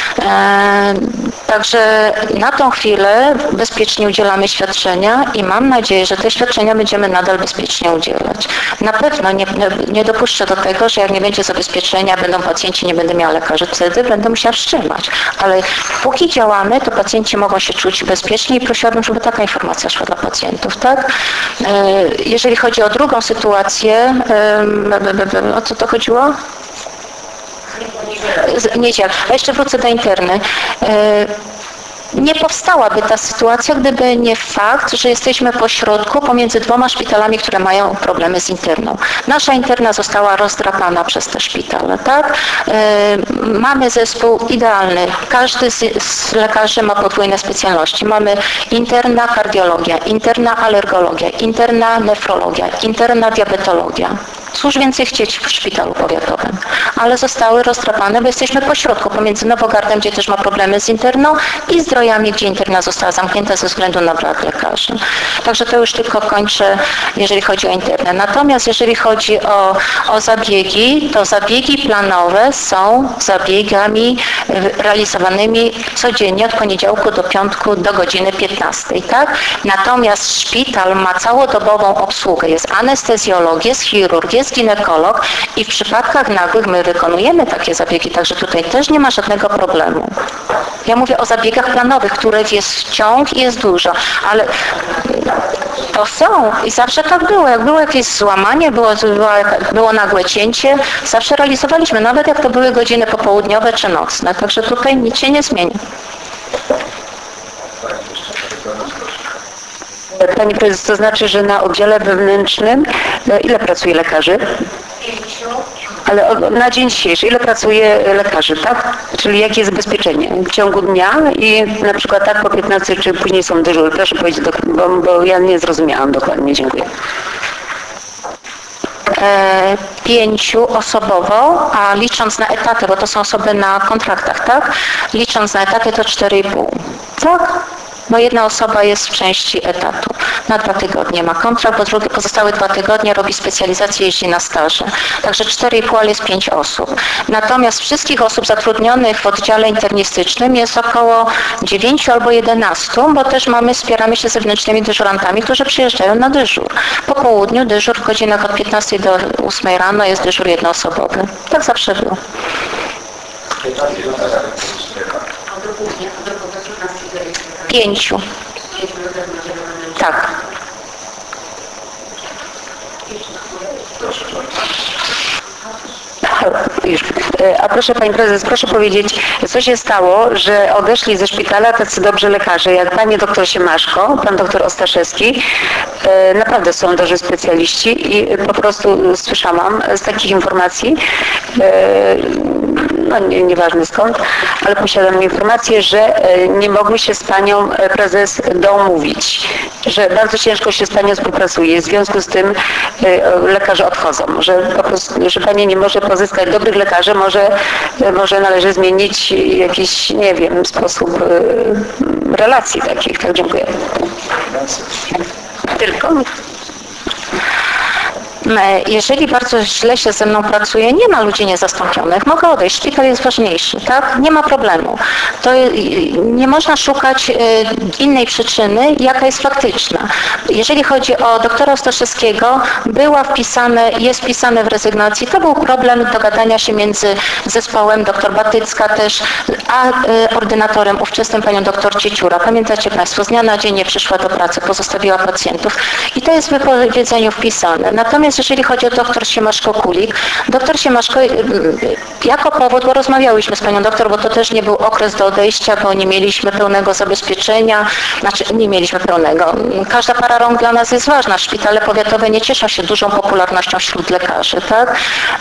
Także na tą chwilę bezpiecznie udzielamy świadczenia i mam nadzieję, że te świadczenia będziemy nadal bezpiecznie udzielać. Na pewno nie dopuszczę do tego, że jak nie będzie zabezpieczenia, będą pacjenci, nie będę miała lekarzy, wtedy będę musiała wstrzymać. Ale póki działamy, to pacjenci mogą się czuć bezpiecznie i prosiłabym, żeby taka informacja szła dla pacjentów, tak? Jeżeli chodzi o drugą sytuację, o co to chodziło? Nie działa. A jeszcze wrócę do interny. nie powstałaby ta sytuacja, gdyby nie fakt, że jesteśmy pośrodku pomiędzy dwoma szpitalami, które mają problemy z interną. Nasza interna została rozdrapana przez te szpitale, tak? Mamy zespół idealny. Każdy z lekarzy ma podwójne specjalności. Mamy interna kardiologia, interna alergologia, interna nefrologia, interna diabetologia. Cóż więcej chcieć w szpitalu powiatowym, ale zostały rozdrapane, bo jesteśmy pośrodku pomiędzy Nowogardem, gdzie też ma problemy z interną, i Zdrojami, gdzie interna została zamknięta ze względu na brak lekarzy. Także to już tylko kończę, jeżeli chodzi o internę. Natomiast jeżeli chodzi o zabiegi, to zabiegi planowe są zabiegami realizowanymi codziennie od poniedziałku do piątku do godziny 15, tak? Natomiast szpital ma całodobową obsługę. Jest anestezjolog, jest chirurg, jest ginekolog i w przypadkach nagłych my wykonujemy takie zabiegi, także tutaj też nie ma żadnego problemu. Ja mówię o zabiegach planowych, których jest ciąg i jest dużo, ale to są i zawsze tak było. Jak było jakieś złamanie, było nagłe cięcie, zawsze realizowaliśmy, nawet jak to były godziny popołudniowe czy nocne, także tutaj nic się nie zmieni. Pani prezes, to znaczy, że na oddziale wewnętrznym ile pracuje lekarzy? Ale na dzień dzisiejszy ile pracuje lekarzy, tak? Czyli jakie jest zabezpieczenie w ciągu dnia i na przykład tak po 15 czy później są dyżury? Proszę powiedzieć, bo ja nie zrozumiałam dokładnie. Dziękuję. 5 osobowo, a licząc na etaty, bo to są osoby na kontraktach, tak? Licząc na etaty to 4,5. Tak? Bo jedna osoba jest w części etatu. Na 2 tygodnie ma kontrakt, bo pozostałe 2 tygodnie robi specjalizację, jeździ na staże. Także 4,5, ale jest 5 osób. Natomiast wszystkich osób zatrudnionych w oddziale internistycznym jest około 9 albo 11, bo też wspieramy się zewnętrznymi dyżurantami, którzy przyjeżdżają na dyżur. Po południu dyżur w godzinach od 15 do 8 rano jest dyżur jednoosobowy. Tak zawsze było. 5. Tak. A proszę Pani Prezes, proszę powiedzieć, co się stało, że odeszli ze szpitala tacy dobrzy lekarze, jak Pani doktor Siemaszko, Pan doktor Ostaszewski, naprawdę są dobrzy specjaliści i po prostu słyszałam z takich informacji, no nieważne skąd, ale posiadam informację, że nie mogły się z Panią Prezes domówić, że bardzo ciężko się z Panią współpracuje, w związku z tym lekarze odchodzą, że po prostu, że Pani nie może pozyskać dobrych lekarzy, może należy zmienić jakiś, nie wiem, sposób relacji takich. Tak, dziękuję. Tylko? Jeżeli bardzo źle się ze mną pracuje, nie ma ludzi niezastąpionych, mogę odejść, szpital jest ważniejszy, tak? Nie ma problemu. To nie można szukać innej przyczyny, jaka jest faktyczna. Jeżeli chodzi o doktora Ostaszewskiego, jest wpisane w rezygnacji, to był problem dogadania się między zespołem dr Batycka też, a ordynatorem ówczesnym panią dr Cieciura. Pamiętacie Państwo, z dnia na dzień nie przyszła do pracy, pozostawiła pacjentów i to jest w wypowiedzeniu wpisane. Natomiast jeżeli chodzi o dr Siemaszko-Kulik, dr Siemaszko jako powód, bo rozmawiałyśmy z panią doktor, bo to też nie był okres do odejścia, bo nie mieliśmy pełnego zabezpieczenia, nie mieliśmy pełnego. Każda para rąk dla nas jest ważna. Szpitale powiatowe nie cieszą się dużą popularnością wśród lekarzy, tak?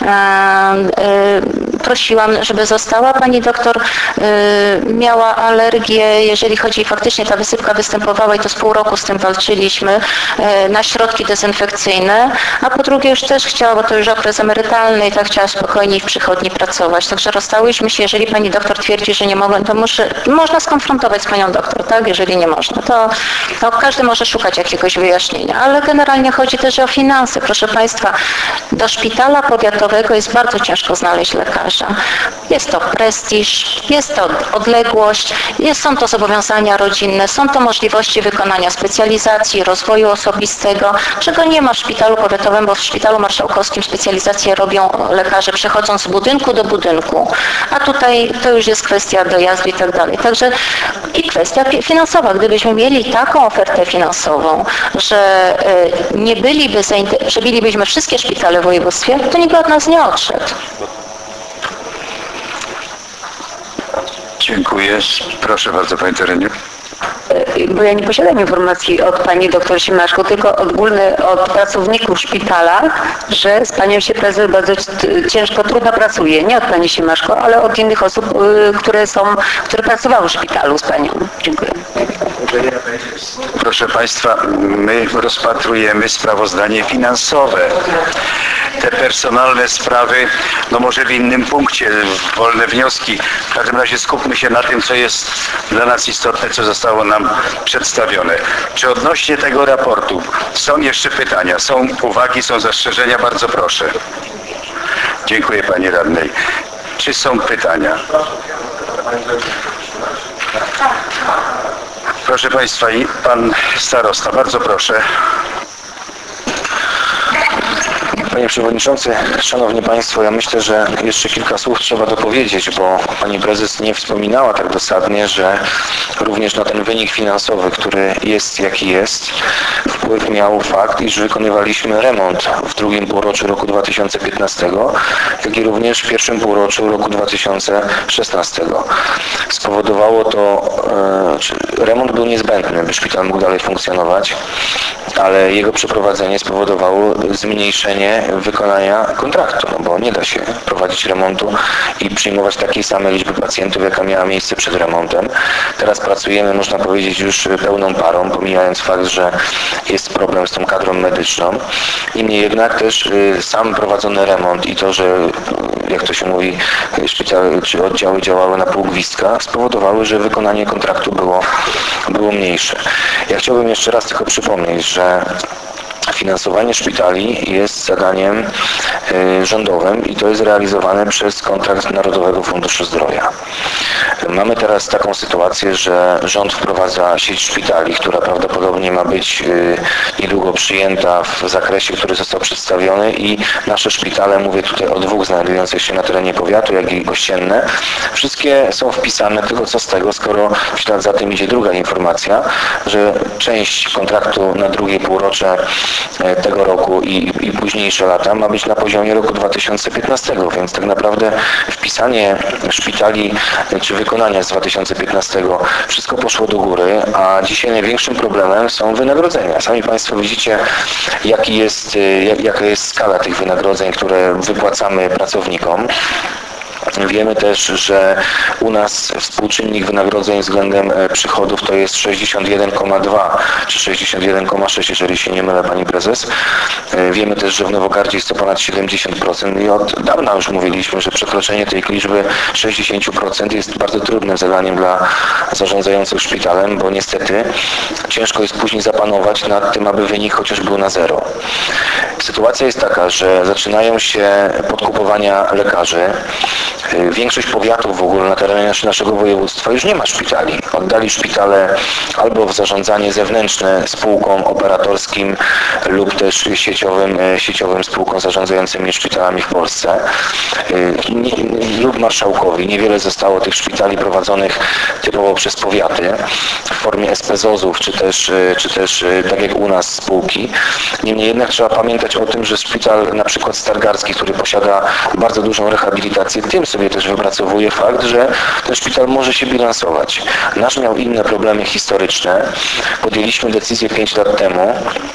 Prosiłam, żeby została. Pani doktor miała alergię, jeżeli chodzi, faktycznie ta wysypka występowała i to z pół roku z tym walczyliśmy, na środki dezynfekcyjne, a po drugie już też chciała, bo to już okres emerytalny i tak chciała spokojniej w przychodni pracować. Także rozstałyśmy się, jeżeli pani doktor twierdzi, że nie mogę, to można skonfrontować z panią doktor, tak? Jeżeli nie można, to każdy może szukać jakiegoś wyjaśnienia, ale generalnie chodzi też o finanse. Proszę Państwa, do szpitala powiatowego jest bardzo ciężko znaleźć lekarza. Jest to prestiż, jest to odległość, są to zobowiązania rodzinne, są to możliwości wykonania specjalizacji, rozwoju osobistego, czego nie ma w szpitalu powiatowym, bo w szpitalu marszałkowskim specjalizacje robią lekarze przechodząc z budynku do budynku, a tutaj to już jest kwestia dojazdu i tak dalej. Także i kwestia finansowa. Gdybyśmy mieli taką ofertę finansową, że że mielibyśmy wszystkie szpitale w województwie, to nikt od nas nie odszedł. Dziękuję. Proszę bardzo, Pani Tereniu. Bo ja nie posiadam informacji od pani doktor Siemaszko, tylko od pracowników szpitala, że z panią się prezes bardzo ciężko, trudno pracuje. Nie od pani Siemaszko, ale od innych osób, które pracowały w szpitalu z panią. Dziękuję. Proszę Państwa, my rozpatrujemy sprawozdanie finansowe. Te personalne sprawy, no może w innym punkcie, wolne wnioski. W każdym razie skupmy się na tym, co jest dla nas istotne, co zostało nam przedstawione. Czy odnośnie tego raportu są jeszcze pytania, są uwagi, są zastrzeżenia? Bardzo proszę. Dziękuję Pani Radnej. Czy są pytania? Proszę Państwa, i Pan Starosta, bardzo proszę. Panie Przewodniczący, Szanowni Państwo, ja myślę, że jeszcze kilka słów trzeba dopowiedzieć, bo Pani Prezes nie wspominała tak dosadnie, że również na ten wynik finansowy, który jest jaki jest, wpływ miał fakt, iż wykonywaliśmy remont w drugim półroczu roku 2015, jak i również w pierwszym półroczu roku 2016. Spowodowało to, remont był niezbędny, by szpital mógł dalej funkcjonować, ale jego przeprowadzenie spowodowało zmniejszenie wykonania kontraktu, no bo nie da się prowadzić remontu i przyjmować takiej samej liczby pacjentów, jaka miała miejsce przed remontem. Teraz pracujemy, można powiedzieć, już pełną parą, pomijając fakt, że jest problem z tą kadrą medyczną. Niemniej jednak też sam prowadzony remont i to, że jak to się mówi, szpital czy oddziały działały na pół gwizdka, spowodowały, że wykonanie kontraktu było mniejsze. Ja chciałbym jeszcze raz tylko przypomnieć, że finansowanie szpitali jest zadaniem rządowym i to jest realizowane przez kontrakt Narodowego Funduszu Zdrowia. Mamy teraz taką sytuację, że rząd wprowadza sieć szpitali, która prawdopodobnie ma być niedługo przyjęta w zakresie, który został przedstawiony i nasze szpitale, mówię tutaj o dwóch znajdujących się na terenie powiatu, jak i kościenne, wszystkie są wpisane, tylko co z tego, skoro w ślad za tym idzie druga informacja, że część kontraktu na drugie półrocze tego roku i późniejsze lata ma być na poziomie roku 2015, więc tak naprawdę wpisanie szpitali czy wykonania z 2015 wszystko poszło do góry, a dzisiaj największym problemem są wynagrodzenia. Sami Państwo widzicie, jaka jest skala tych wynagrodzeń, które wypłacamy pracownikom. Wiemy też, że u nas współczynnik wynagrodzeń względem przychodów to jest 61,2 czy 61,6, jeżeli się nie mylę, Pani Prezes. Wiemy też, że w Nowogardzie jest to ponad 70% i od dawna już mówiliśmy, że przekroczenie tej liczby 60% jest bardzo trudnym zadaniem dla zarządzających szpitalem, bo niestety ciężko jest później zapanować nad tym, aby wynik chociaż był na zero. Sytuacja jest taka, że zaczynają się podkupowania lekarzy. Większość powiatów w ogóle na terenie naszego województwa już nie ma szpitali. Oddali szpitale albo w zarządzanie zewnętrzne spółkom operatorskim lub też sieciowym spółkom zarządzającymi szpitalami w Polsce lub marszałkowi. Niewiele zostało tych szpitali prowadzonych typowo przez powiaty w formie SPZOZ-ów czy też tak jak u nas spółki. Niemniej jednak trzeba pamiętać o tym, że szpital na przykład stargardzki, który posiada bardzo dużą rehabilitację, tym sobie też wypracowuje fakt, że ten szpital może się bilansować. Nasz miał inne problemy historyczne. Podjęliśmy decyzję 5 lat temu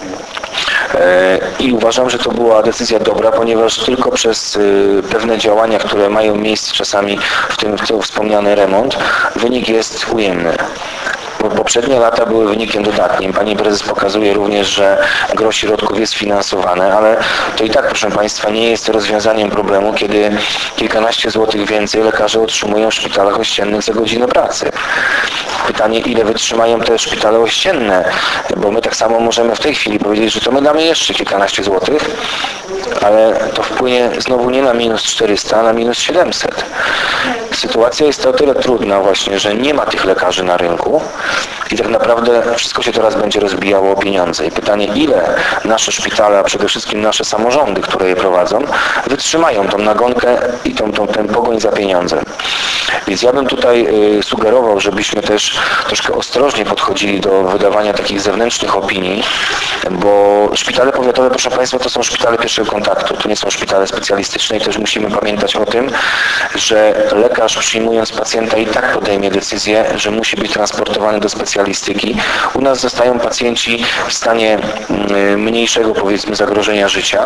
i uważam, że to była decyzja dobra, ponieważ tylko przez pewne działania, które mają miejsce czasami w tym wspomniany remont, wynik jest ujemny. Poprzednie lata były wynikiem dodatnim. Pani Prezes pokazuje również, że gros środków jest finansowane, ale to i tak, proszę Państwa, nie jest rozwiązaniem problemu, kiedy kilkanaście złotych więcej lekarze otrzymują w szpitalach ościennych za godzinę pracy. Pytanie, ile wytrzymają te szpitale ościenne, bo my tak samo możemy w tej chwili powiedzieć, że to my damy jeszcze kilkanaście złotych, ale to wpłynie znowu nie na minus 400, a na minus 700. Sytuacja jest o tyle trudna właśnie, że nie ma tych lekarzy na rynku i tak naprawdę wszystko się teraz będzie rozbijało o pieniądze. I pytanie, ile nasze szpitale, a przede wszystkim nasze samorządy, które je prowadzą, wytrzymają tą nagonkę i ten pogoń za pieniądzem. Więc ja bym tutaj sugerował, żebyśmy też troszkę ostrożnie podchodzili do wydawania takich zewnętrznych opinii, bo szpitale powiatowe, proszę Państwa, to są szpitale pierwszego kontaktu, to nie są szpitale specjalistyczne i też musimy pamiętać o tym, że lekarz przyjmując pacjenta i tak podejmie decyzję, że musi być transportowany do specjalistyki. U nas zostają pacjenci w stanie mniejszego, powiedzmy, zagrożenia życia.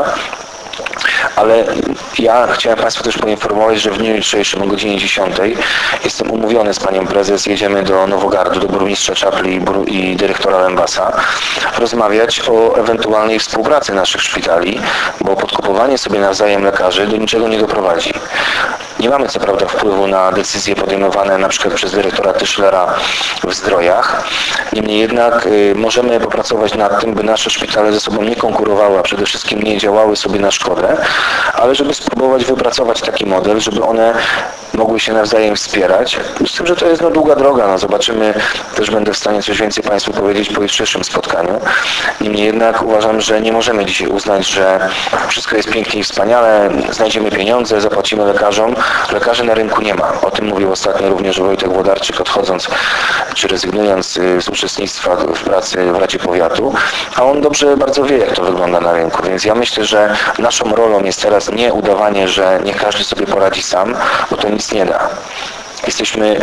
Ale ja chciałem Państwa też poinformować, że w dniu jutrzejszym o godzinie 10 jestem umówiony z Panią Prezes, jedziemy do Nowogardu, do burmistrza Czapli i dyrektora Lembasa, rozmawiać o ewentualnej współpracy naszych szpitali, bo podkupowanie sobie nawzajem lekarzy do niczego nie doprowadzi. Nie mamy co prawda wpływu na decyzje podejmowane na przykład przez dyrektora Tyszlera w Zdrojach, niemniej jednak możemy popracować nad tym, by nasze szpitale ze sobą nie konkurowały, a przede wszystkim nie działały sobie na szkodę, ale żeby spróbować wypracować taki model, żeby one mogły się nawzajem wspierać. Z tym, że to jest długa droga, zobaczymy, też będę w stanie coś więcej Państwu powiedzieć po jutrzejszym spotkaniu. Niemniej jednak uważam, że nie możemy dzisiaj uznać, że wszystko jest pięknie i wspaniale, znajdziemy pieniądze, zapłacimy lekarzom. Lekarzy na rynku nie ma. O tym mówił ostatnio również Wojtek Włodarczyk, odchodząc czy rezygnując z uczestnictwa w pracy w Radzie Powiatu, a on dobrze bardzo wie, jak to wygląda na rynku. Więc ja myślę, że naszą rolą jest teraz nie udawanie, że nie każdy sobie poradzi sam, bo to nic nie da. Jesteśmy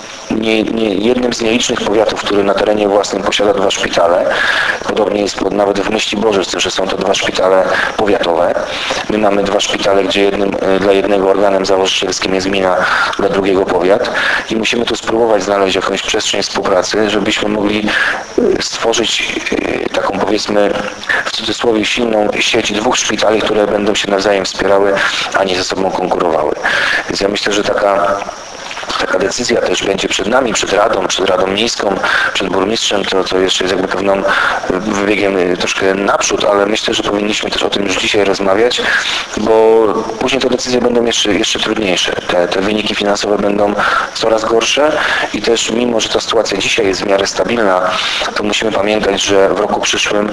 jednym z nielicznych powiatów, który na terenie własnym posiada 2 szpitale. Podobnie jest nawet w Myśliborze, że są to 2 szpitale powiatowe. My mamy 2 szpitale, gdzie dla jednego organem założycielskim jest gmina, dla drugiego powiat. I musimy tu spróbować znaleźć jakąś przestrzeń współpracy, żebyśmy mogli stworzyć taką, powiedzmy, w cudzysłowie silną sieć 2 szpitali, które będą się nawzajem wspierały, a nie ze sobą konkurowały. Więc ja myślę, że taka decyzja też będzie przed nami, przed Radą Miejską, przed burmistrzem, to jeszcze jest jakby pewną wybiegiem troszkę naprzód, ale myślę, że powinniśmy też o tym już dzisiaj rozmawiać, bo później te decyzje będą jeszcze trudniejsze. Te wyniki finansowe będą coraz gorsze i też mimo, że ta sytuacja dzisiaj jest w miarę stabilna, to musimy pamiętać, że w roku przyszłym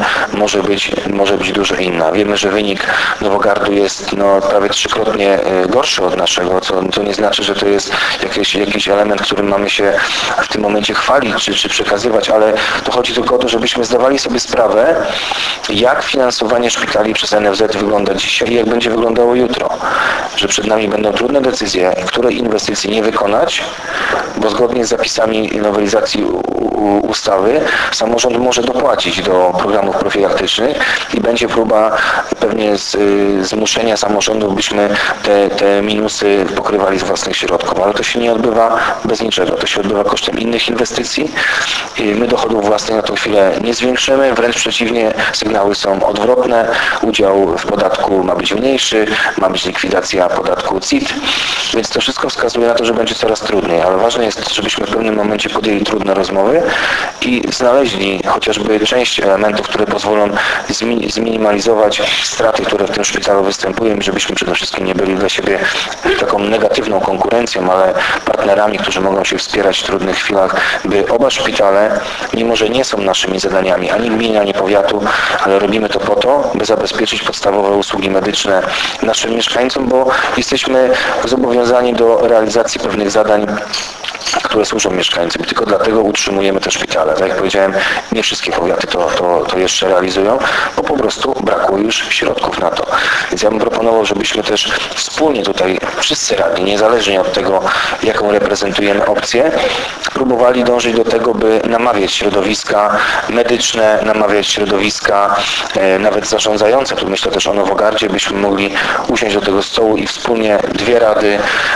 może być dużo inna. Wiemy, że wynik Nowogardu jest prawie 3-krotnie gorszy od naszego, co nie znaczy, że to jest jakiś element, którym mamy się w tym momencie chwalić czy przekazywać, ale to chodzi tylko o to, żebyśmy zdawali sobie sprawę, jak finansowanie szpitali przez NFZ wygląda dzisiaj i jak będzie wyglądało jutro. Że przed nami będą trudne decyzje, której inwestycji nie wykonać, bo zgodnie z zapisami nowelizacji ustawy samorząd może dopłacić do programów profilaktycznych i będzie próba pewnie zmuszenia samorządów, byśmy te minusy pokrywali z własnych środków, ale to się nie odbywa bez niczego, to się odbywa kosztem innych inwestycji. My dochodów własnych na tą chwilę nie zwiększymy, wręcz przeciwnie, sygnały są odwrotne, udział w podatku ma być mniejszy, ma być likwidacja podatku CIT, więc to wszystko wskazuje na to, że będzie coraz trudniej, ale ważne jest, żebyśmy w pewnym momencie podjęli trudne rozmowy i znaleźli chociażby część elementów, które pozwolą zminimalizować straty, które w tym szpitalu występują i żebyśmy przede wszystkim nie byli dla siebie taką negatywną konkurencją, ale partnerami, którzy mogą się wspierać w trudnych chwilach, by oba szpitale, mimo że nie są naszymi zadaniami, ani gminy, ani powiatu, ale robimy to po to, by zabezpieczyć podstawowe usługi medyczne naszym mieszkańcom, bo jesteśmy zobowiązani do realizacji pewnych zadań, które służą mieszkańcom. Tylko dlatego utrzymujemy te szpitale. Tak jak powiedziałem, nie wszystkie powiaty to jeszcze realizują, bo po prostu brakuje już środków na to. Więc ja bym proponował, żebyśmy też wspólnie tutaj, wszyscy radni, niezależnie od tego, jaką reprezentujemy opcję, próbowali dążyć do tego, by namawiać środowiska medyczne, namawiać środowiska nawet zarządzające. Tu myślę też o Nowogardzie, byśmy mogli usiąść do tego stołu i wspólnie 2 rady,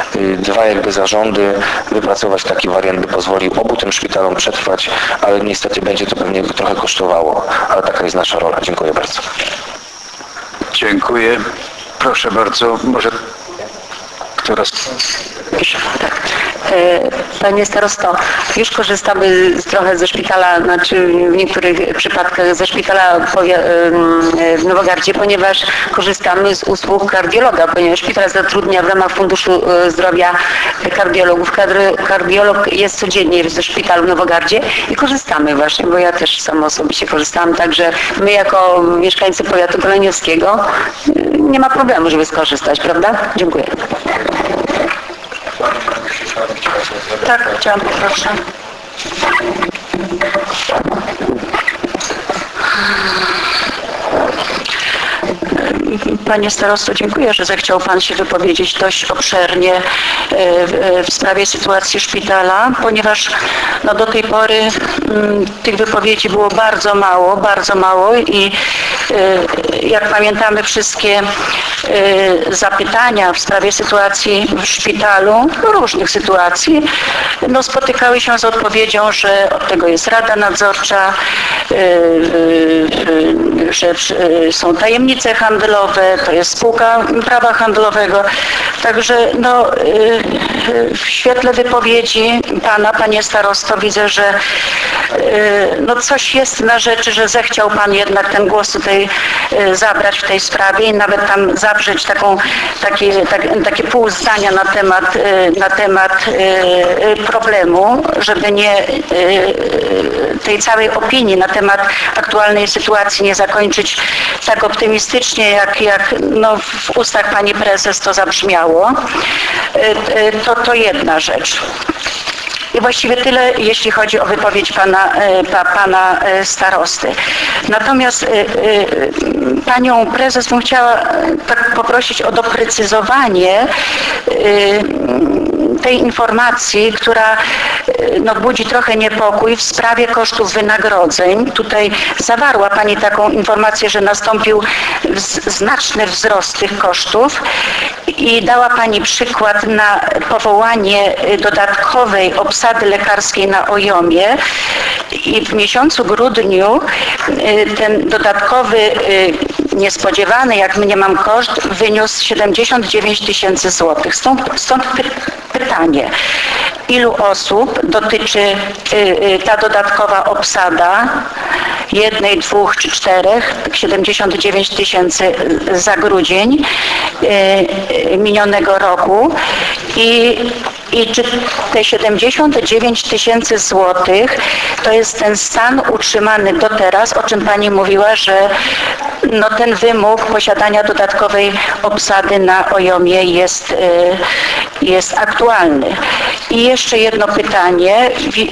2 jakby zarządy wypracować taki wariant, by pozwolił obu tym szpitalom przetrwać, ale niestety będzie to pewnie trochę kosztowało, ale taka jest nasza rola. Dziękuję bardzo. Dziękuję. Proszę bardzo, może teraz... Panie starosto, już korzystamy trochę ze szpitala, znaczy w niektórych przypadkach ze szpitala w Nowogardzie, ponieważ korzystamy z usług kardiologa, ponieważ szpital zatrudnia w ramach Funduszu Zdrowia kardiologów. Kardiolog jest codziennie w szpitalu w Nowogardzie i korzystamy właśnie, bo ja też sama osobiście korzystałam, także my jako mieszkańcy powiatu goleniowskiego nie ma problemu, żeby skorzystać, prawda? Dziękuję. Tak, chciałam poproszę. Panie starosto, dziękuję, że zechciał Pan się wypowiedzieć dość obszernie w sprawie sytuacji szpitala, ponieważ no, do tej pory tych wypowiedzi było bardzo mało i jak pamiętamy wszystkie zapytania w sprawie sytuacji w szpitalu, różnych sytuacji, no, spotykały się z odpowiedzią, że od tego jest Rada Nadzorcza, że są tajemnice handlowe, to jest spółka prawa handlowego. Także no, w świetle wypowiedzi Pana, Panie starosto, widzę, że no, coś jest na rzeczy, że zechciał Pan jednak ten głos tutaj zabrać w tej sprawie i nawet tam zawrzeć takie pół zdania na temat problemu, żeby nie tej całej opinii na temat aktualnej sytuacji nie zakończyć tak optymistycznie, jak no, w ustach Pani Prezes to zabrzmiało. To jedna rzecz. I właściwie tyle, jeśli chodzi o wypowiedź pana starosty. Natomiast Panią Prezes bym chciała tak poprosić o doprecyzowanie tej informacji, która no, budzi trochę niepokój w sprawie kosztów wynagrodzeń. Tutaj zawarła Pani taką informację, że nastąpił znaczny wzrost tych kosztów i dała Pani przykład na powołanie dodatkowej obsady lekarskiej na OJOM-ie i w miesiącu grudniu ten dodatkowy niespodziewany, jak mniemam, koszt wyniósł 79 000 złotych. Stąd pytanie, ilu osób dotyczy ta dodatkowa obsada? 1, 2 czy 4, 79 000 za grudzień minionego roku i czy te 79 000 złotych to jest ten stan utrzymany do teraz, o czym Pani mówiła, że no, ten wymóg posiadania dodatkowej obsady na OJOM-ie jest aktualny. I jeszcze jedno pytanie.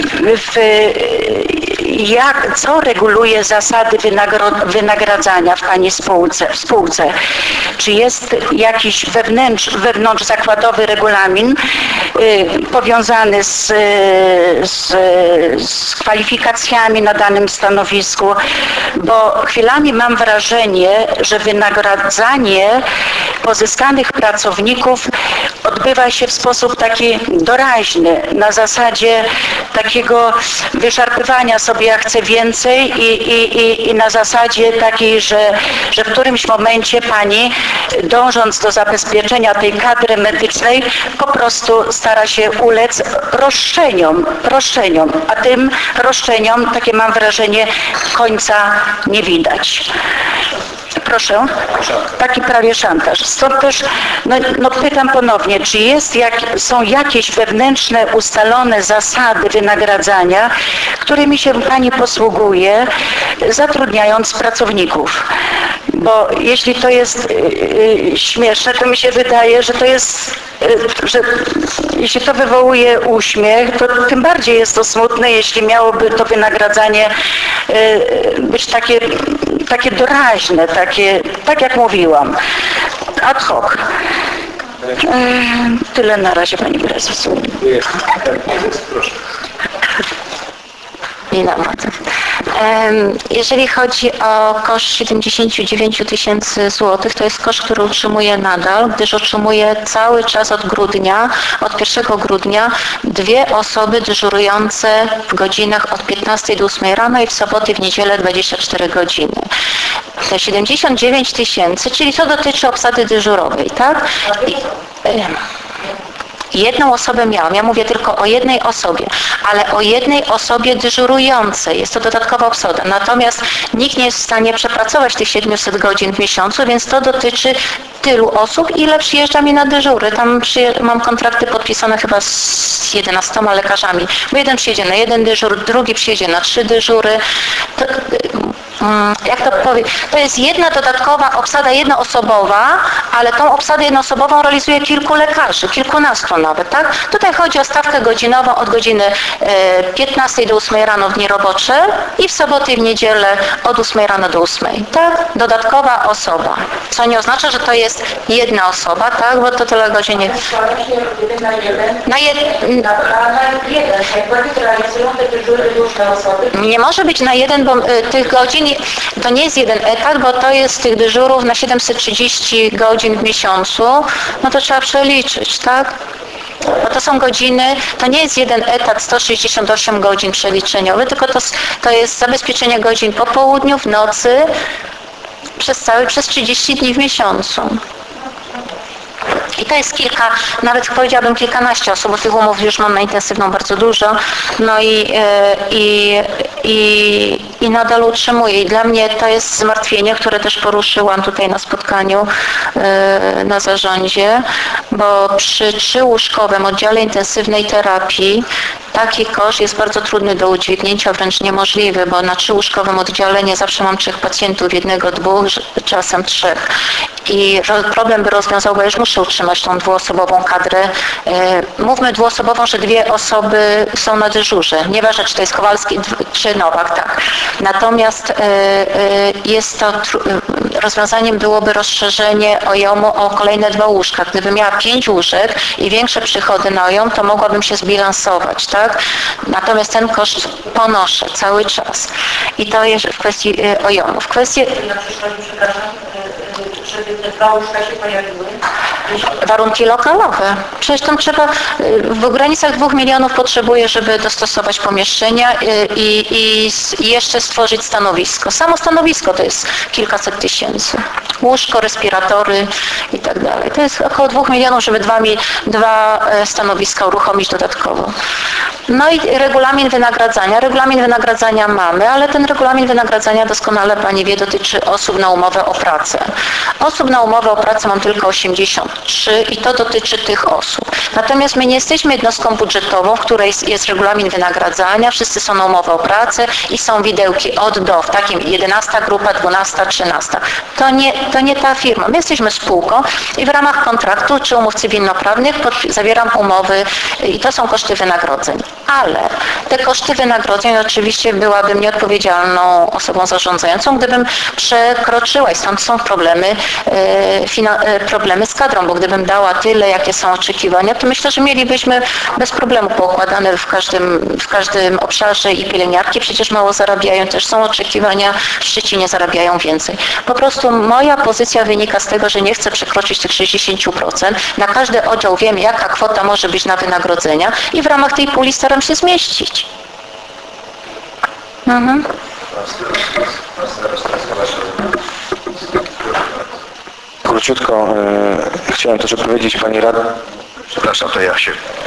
Co reguluje zasady wynagradzania w Pani spółce? Czy jest jakiś wewnątrzzakładowy regulamin powiązany z kwalifikacjami na danym stanowisku? Bo chwilami mam wrażenie, że wynagradzanie pozyskanych pracowników odbywa się w sposób taki doraźny, na zasadzie takiego wyszarpywania sobie, ja chcę więcej i na zasadzie takiej, że w którymś momencie Pani, dążąc do zabezpieczenia tej kadry medycznej, po prostu stara się ulec roszczeniom, a tym roszczeniom, takie mam wrażenie, końca nie widać. Proszę. Taki prawie szantaż. Stąd też no pytam ponownie, czy są jakieś wewnętrzne, ustalone zasady wynagradzania, którymi się Pani posługuje, zatrudniając pracowników? Bo jeśli to jest śmieszne, to mi się wydaje, że to jest, że jeśli to wywołuje uśmiech, to tym bardziej jest to smutne, jeśli miałoby to wynagradzanie być takie doraźne, tak jak mówiłam, ad hoc. Tyle na razie, Pani Prezes. Dzień dobry. Jeżeli chodzi o koszt 79 000 złotych, to jest koszt, który utrzymuję nadal, gdyż utrzymuję cały czas od 1 grudnia 2 osoby dyżurujące w godzinach od 15 do 8 rano i w soboty i w niedzielę 24 godziny. Te 79 000, czyli to dotyczy obsady dyżurowej, tak? Jedną osobę miałam, ja mówię tylko o jednej osobie, ale o jednej osobie dyżurującej. Jest to dodatkowa obsada. Natomiast nikt nie jest w stanie przepracować tych 700 godzin w miesiącu, więc to dotyczy tylu osób, ile przyjeżdża mi na dyżury. Tam mam kontrakty podpisane chyba z 11 lekarzami. Bo jeden przyjedzie na 1 dyżur, drugi przyjedzie na 3 dyżury. jak to powiem, to jest jedna dodatkowa obsada jednoosobowa, ale tą obsadę jednoosobową realizuje kilku lekarzy, kilkunastu nawet, tak? Tutaj chodzi o stawkę godzinową od godziny 15 do 8 rano w dni robocze i w soboty i w niedzielę od 8 rano do 8, tak? Dodatkowa osoba, co nie oznacza, że to jest jedna osoba, tak? Bo to tyle godzin nie... Nie może być na jeden, bo tych godzin to nie jest jeden etat, bo to jest tych dyżurów na 730 godzin w miesiącu, no to trzeba przeliczyć, tak? Bo to są godziny, to nie jest jeden etat 168 godzin przeliczeniowy, tylko to jest zabezpieczenie godzin po południu, w nocy, przez 30 dni w miesiącu. I to jest nawet powiedziałabym kilkanaście osób, bo tych umów już mam na intensywną bardzo dużo, no i nadal utrzymuję. I dla mnie to jest zmartwienie, które też poruszyłam tutaj na spotkaniu na zarządzie, bo przy 3-łóżkowym oddziale intensywnej terapii taki koszt jest bardzo trudny do udźwignięcia, wręcz niemożliwy, bo na 3-łóżkowym oddziale nie zawsze mam 3 pacjentów, 1, 2, czasem 3. I problem by rozwiązał, bo już muszę utrzymać tą dwuosobową kadrę. Mówmy dwuosobową, że 2 osoby są na dyżurze. Nieważne, czy to jest Kowalski, czy Nowak, tak. Natomiast jest to, rozwiązaniem byłoby rozszerzenie OJOM-u o kolejne 2 łóżka. Gdybym miała 5 łóżek i większe przychody na OJOM, to mogłabym się zbilansować, tak? Natomiast ten koszt ponoszę cały czas. I to jest w kwestii OJOM-u. W kwestii... żeby te 2 łóżka się pojawiły? Warunki lokalowe. Przecież tam trzeba, w granicach 2 milionów potrzebuje, żeby dostosować pomieszczenia i jeszcze stworzyć stanowisko. Samo stanowisko to jest kilkaset tysięcy. Łóżko, respiratory i tak dalej. To jest około 2 milionów, żeby 2 stanowiska uruchomić dodatkowo. No i regulamin wynagradzania. Regulamin wynagradzania mamy, ale ten regulamin wynagradzania, doskonale Pani wie, dotyczy osób na umowę o pracę. Osób na umowę o pracę mam tylko 83 i to dotyczy tych osób. Natomiast my nie jesteśmy jednostką budżetową, w której jest regulamin wynagradzania, wszyscy są na umowę o pracę i są widełki od do, w takim 11 grupa, 12, 13. To nie ta firma. My jesteśmy spółką i w ramach kontraktu czy umów cywilnoprawnych zawieram umowy i to są koszty wynagrodzeń. Ale te koszty wynagrodzeń oczywiście byłabym nieodpowiedzialną osobą zarządzającą, gdybym przekroczyła i stąd są problemy z kadrą, bo gdybym dała tyle, jakie są oczekiwania, to myślę, że mielibyśmy bez problemu poukładane w każdym obszarze i pielęgniarki przecież mało zarabiają, też są oczekiwania, w Szczecinie zarabiają więcej. Po prostu moja pozycja wynika z tego, że nie chcę przekroczyć tych 60%. Na każdy oddział wiemy, jaka kwota może być na wynagrodzenia i w ramach tej puli staram się zmieścić. Króciutko chciałem też odpowiedzieć Pani Rada. Przepraszam, to ja się.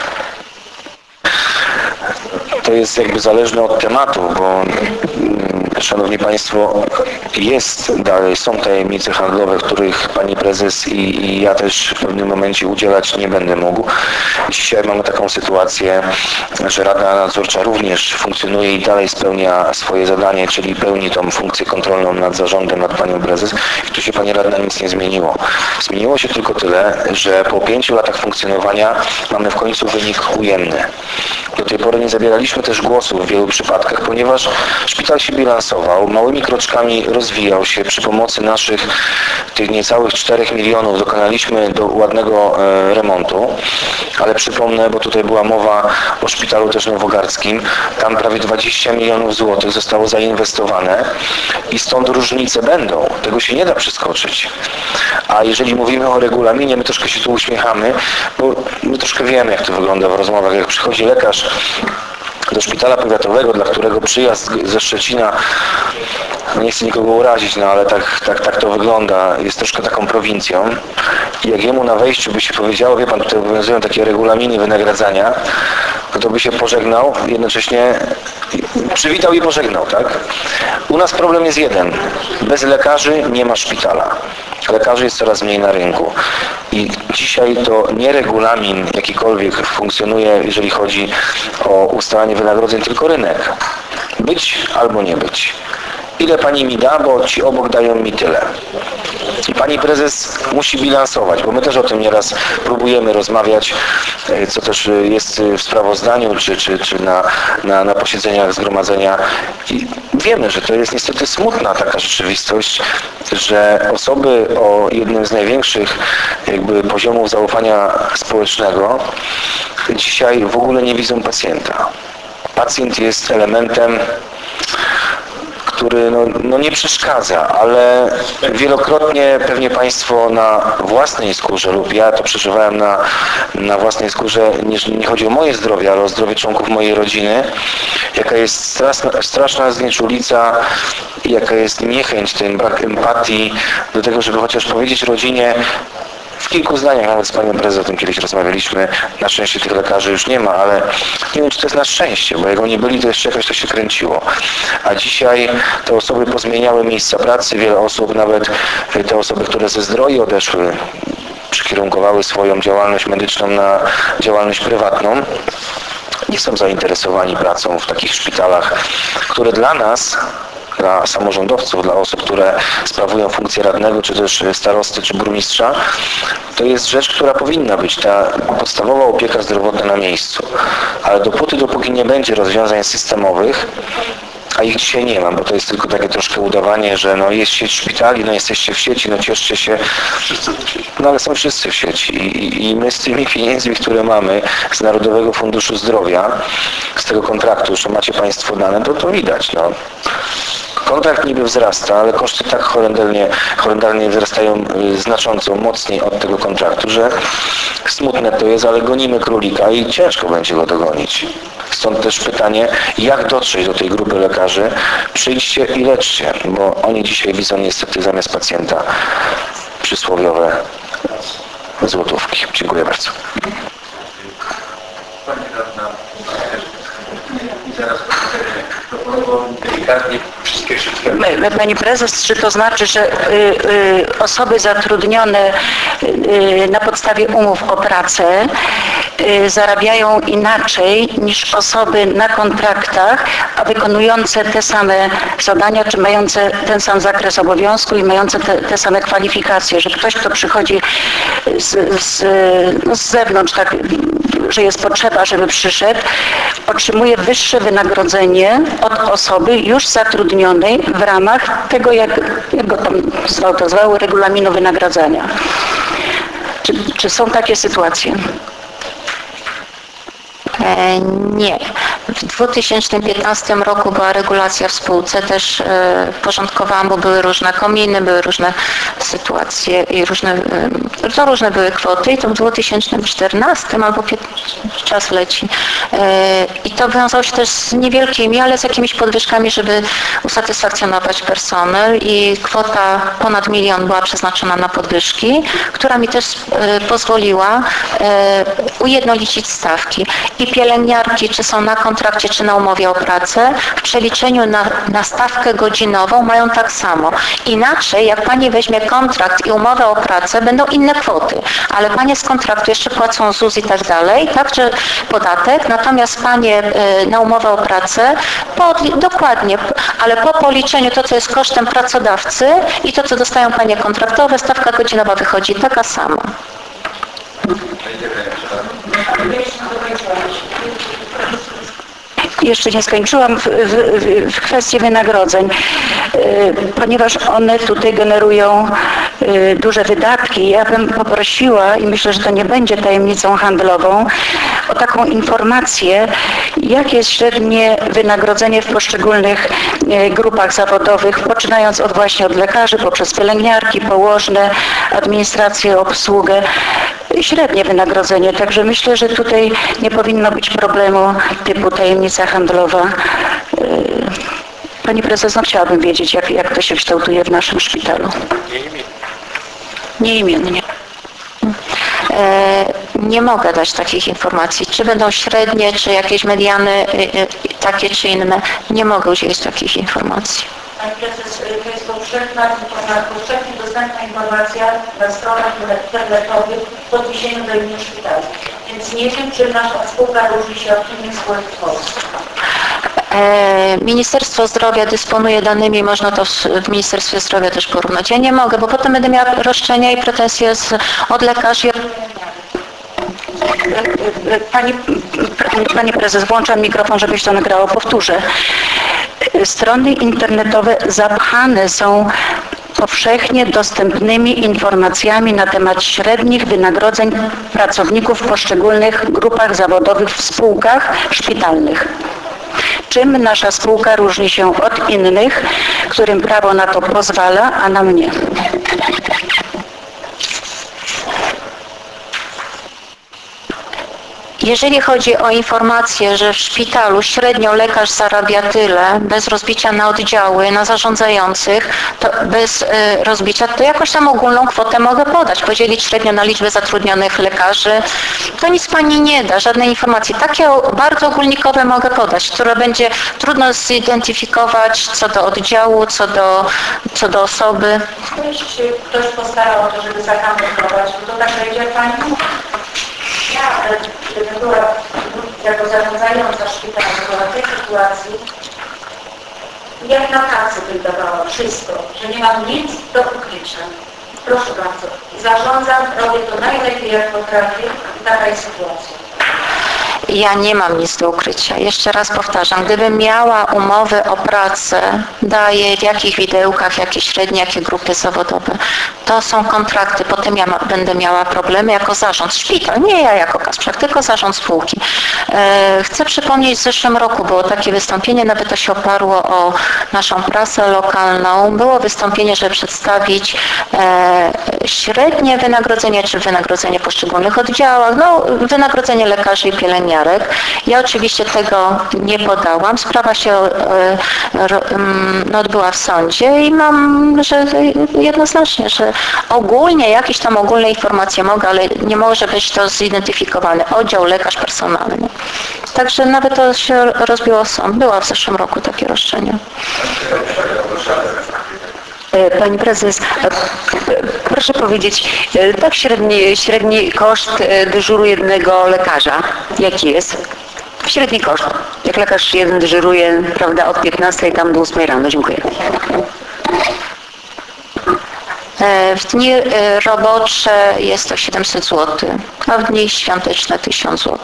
To jest jakby zależne od tematu, bo Szanowni Państwo, są tajemnice handlowe, których Pani Prezes i ja też w pewnym momencie udzielać nie będę mógł. Dzisiaj mamy taką sytuację, że Rada Nadzorcza również funkcjonuje i dalej spełnia swoje zadanie, czyli pełni tą funkcję kontrolną nad zarządem, nad Panią Prezes i tu się Pani Radna nic nie zmieniło. Zmieniło się tylko tyle, że po 5 latach funkcjonowania mamy w końcu wynik ujemny. Do tej pory nie zabieraliśmy też głosu w wielu przypadkach, ponieważ szpital się bilansował, małymi kroczkami rozwijał się. Przy pomocy naszych tych niecałych 4 milionów dokonaliśmy do ładnego remontu, ale przypomnę, bo tutaj była mowa o szpitalu też nowogardzkim, tam prawie 20 milionów złotych zostało zainwestowane i stąd różnice będą. Tego się nie da przeskoczyć. A jeżeli mówimy o regulaminie, my troszkę się tu uśmiechamy, bo my troszkę wiemy, jak to wygląda w rozmowach. Jak przychodzi lekarz do szpitala powiatowego, dla którego przyjazd ze Szczecina, nie chcę nikogo urazić, no ale tak to wygląda, jest troszkę taką prowincją. I jak jemu na wejściu by się powiedziało, wie Pan, tutaj obowiązują takie regulaminy wynagradzania, to by się pożegnał, jednocześnie przywitał i pożegnał, tak? U nas problem jest jeden. Bez lekarzy nie ma szpitala. Lekarzy jest coraz mniej na rynku. I dzisiaj to nie regulamin jakikolwiek funkcjonuje, jeżeli chodzi o ustalanie wynagrodzeń, tylko rynek. Być albo nie być. ile pani mi da, bo ci obok dają mi tyle. I pani prezes musi bilansować, bo my też o tym nieraz próbujemy rozmawiać, co też jest w sprawozdaniu, czy na posiedzeniach zgromadzenia. I wiemy, że to jest niestety smutna taka rzeczywistość, że osoby o jednym z największych jakby poziomów zaufania społecznego dzisiaj w ogóle nie widzą pacjenta. Pacjent jest elementem, który no nie przeszkadza, ale wielokrotnie pewnie Państwo na własnej skórze lub ja to przeżywałem na własnej skórze, nie chodzi o moje zdrowie, ale o zdrowie członków mojej rodziny, jaka jest straszna znieczulica, jaka jest niechęć, ten brak empatii do tego, żeby chociaż powiedzieć rodzinie, w kilku zdaniach, nawet z panią prezes o tym kiedyś rozmawialiśmy, na szczęście tych lekarzy już nie ma, ale nie wiem, czy to jest na szczęście, bo jak oni byli, to jeszcze jakoś to się kręciło. A dzisiaj te osoby pozmieniały miejsca pracy, wiele osób, nawet te osoby, które ze zdroi odeszły, przekierunkowały swoją działalność medyczną na działalność prywatną, nie są zainteresowani pracą w takich szpitalach, które dla nas, dla samorządowców, dla osób, które sprawują funkcję radnego, czy też starosty, czy burmistrza, to jest rzecz, która powinna być, ta podstawowa opieka zdrowotna na miejscu. Ale dopóki nie będzie rozwiązań systemowych, a ich dzisiaj nie ma, bo to jest tylko takie troszkę udawanie, że no jest sieć szpitali, no jesteście w sieci, no cieszcie się. No ale są wszyscy w sieci i my z tymi pieniędzmi, które mamy z Narodowego Funduszu Zdrowia, z tego kontraktu, że macie Państwo dane, to widać. No. Kontrakt niby wzrasta, ale koszty tak horrendalnie wzrastają znacząco mocniej od tego kontraktu, że smutne to jest, ale gonimy królika i ciężko będzie go dogonić. Stąd też pytanie, jak dotrzeć do tej grupy lekarzy? Przyjdźcie i leczcie, bo oni dzisiaj widzą niestety zamiast pacjenta przysłowiowe złotówki. Dziękuję bardzo. Pani prezes, czy to znaczy, że osoby zatrudnione na podstawie umów o pracę zarabiają inaczej niż osoby na kontraktach, a wykonujące te same zadania, czy mające ten sam zakres obowiązku i mające te same kwalifikacje, że ktoś, kto przychodzi z zewnątrz, tak, że jest potrzeba, żeby przyszedł, otrzymuje wyższe wynagrodzenie od osoby już zatrudnionej w ramach tego, jak go tam zwał, regulaminu wynagradzania. Czy są takie sytuacje? Nie. W 2015 roku była regulacja w spółce, też porządkowałam, bo były różne kominy, były różne sytuacje i różne były kwoty i to w 2014 albo czas leci. I to wiązało się też z niewielkimi, ale z jakimiś podwyżkami, żeby usatysfakcjonować personel i kwota ponad 1 000 000 była przeznaczona na podwyżki, która mi też pozwoliła ujednolicić stawki. I pielęgniarki, czy są na kontrakcie, czy na umowie o pracę, w przeliczeniu na stawkę godzinową mają tak samo. Inaczej, jak Pani weźmie kontrakt i umowę o pracę, będą inne kwoty, ale Panie z kontraktu jeszcze płacą ZUS i tak dalej, także podatek, natomiast Panie na umowę o pracę, dokładnie, ale po policzeniu to, co jest kosztem pracodawcy i to, co dostają Panie kontraktowe, stawka godzinowa wychodzi taka sama. Jeszcze nie skończyłam w kwestii wynagrodzeń, ponieważ one tutaj generują duże wydatki. Ja bym poprosiła, i myślę, że to nie będzie tajemnicą handlową, o taką informację, jakie jest średnie wynagrodzenie w poszczególnych grupach zawodowych, poczynając właśnie od lekarzy, poprzez pielęgniarki, położne, administrację, obsługę. Średnie wynagrodzenie, także myślę, że tutaj nie powinno być problemu typu tajemnica handlowa. Pani prezes, no chciałabym wiedzieć, jak to się kształtuje w naszym szpitalu. Nieimiennie. Nie mogę dać takich informacji, czy będą średnie, czy jakieś mediany takie, czy inne. Nie mogę udzielić takich informacji. Pani prezes, to jest powszechnie dostępna informacja na stronach internetowych w odniesieniu do innych szpitali. Więc nie wiem, czy nasza spółka różni się od innych spółek w Polsce. Ministerstwo Zdrowia dysponuje danymi, można to w Ministerstwie Zdrowia też porównać. Ja nie mogę, bo potem będę miała roszczenia i pretensje od lekarzy. Pani prezes, włączam mikrofon, żebyś to nagrało. Powtórzę. Strony internetowe zapchane są powszechnie dostępnymi informacjami na temat średnich wynagrodzeń pracowników w poszczególnych grupach zawodowych w spółkach szpitalnych. Czym nasza spółka różni się od innych, którym prawo na to pozwala, a nam nie? Jeżeli chodzi o informację, że w szpitalu średnio lekarz zarabia tyle, bez rozbicia na oddziały, na zarządzających, to bez rozbicia, to jakoś tam ogólną kwotę mogę podać, podzielić średnio na liczbę zatrudnionych lekarzy. To nic Pani nie da, żadnej informacji. Takie bardzo ogólnikowe mogę podać, które będzie trudno zidentyfikować co do oddziału, co do osoby. Jeśli się ktoś postarał o to, żeby zakamuflować, to tak będzie jak Pani mówi. Ja, gdybym była jako zarządzająca szpitala, była w tej sytuacji, jak na tacy bym dawała wszystko, że nie mam nic do ukrycia. Proszę bardzo, zarządzam, robię to najlepiej jak potrafię i taka jest sytuacja. Ja nie mam nic do ukrycia. Jeszcze raz powtarzam, gdybym miała umowę o pracę, daję w jakich widełkach, jakie średnie, jakie grupy zawodowe. To są kontrakty, potem ja będę miała problemy jako zarząd szpital, nie ja jako Kasprzak, tylko zarząd spółki. Chcę przypomnieć, w zeszłym roku było takie wystąpienie, nawet to się oparło o naszą prasę lokalną. Było wystąpienie, żeby przedstawić średnie wynagrodzenie, czy wynagrodzenie w poszczególnych oddziałach, wynagrodzenie lekarzy i pielęgniarek. Ja oczywiście tego nie podałam. Sprawa się odbyła w sądzie i mam, że jednoznacznie, że ogólnie jakieś tam ogólne informacje mogę, ale nie może być to zidentyfikowane. Oddział, lekarz, personalny. Także nawet to się rozbiło sąd. Była w zeszłym roku takie roszczenie. Pani prezes, proszę powiedzieć, tak średni koszt dyżuru jednego lekarza, jaki jest? Średni koszt, jak lekarz jeden dyżuruje, prawda, od 15 tam do 8 rano. Dziękuję. W dni robocze jest to 700 zł, a w dni świąteczne 1000 zł.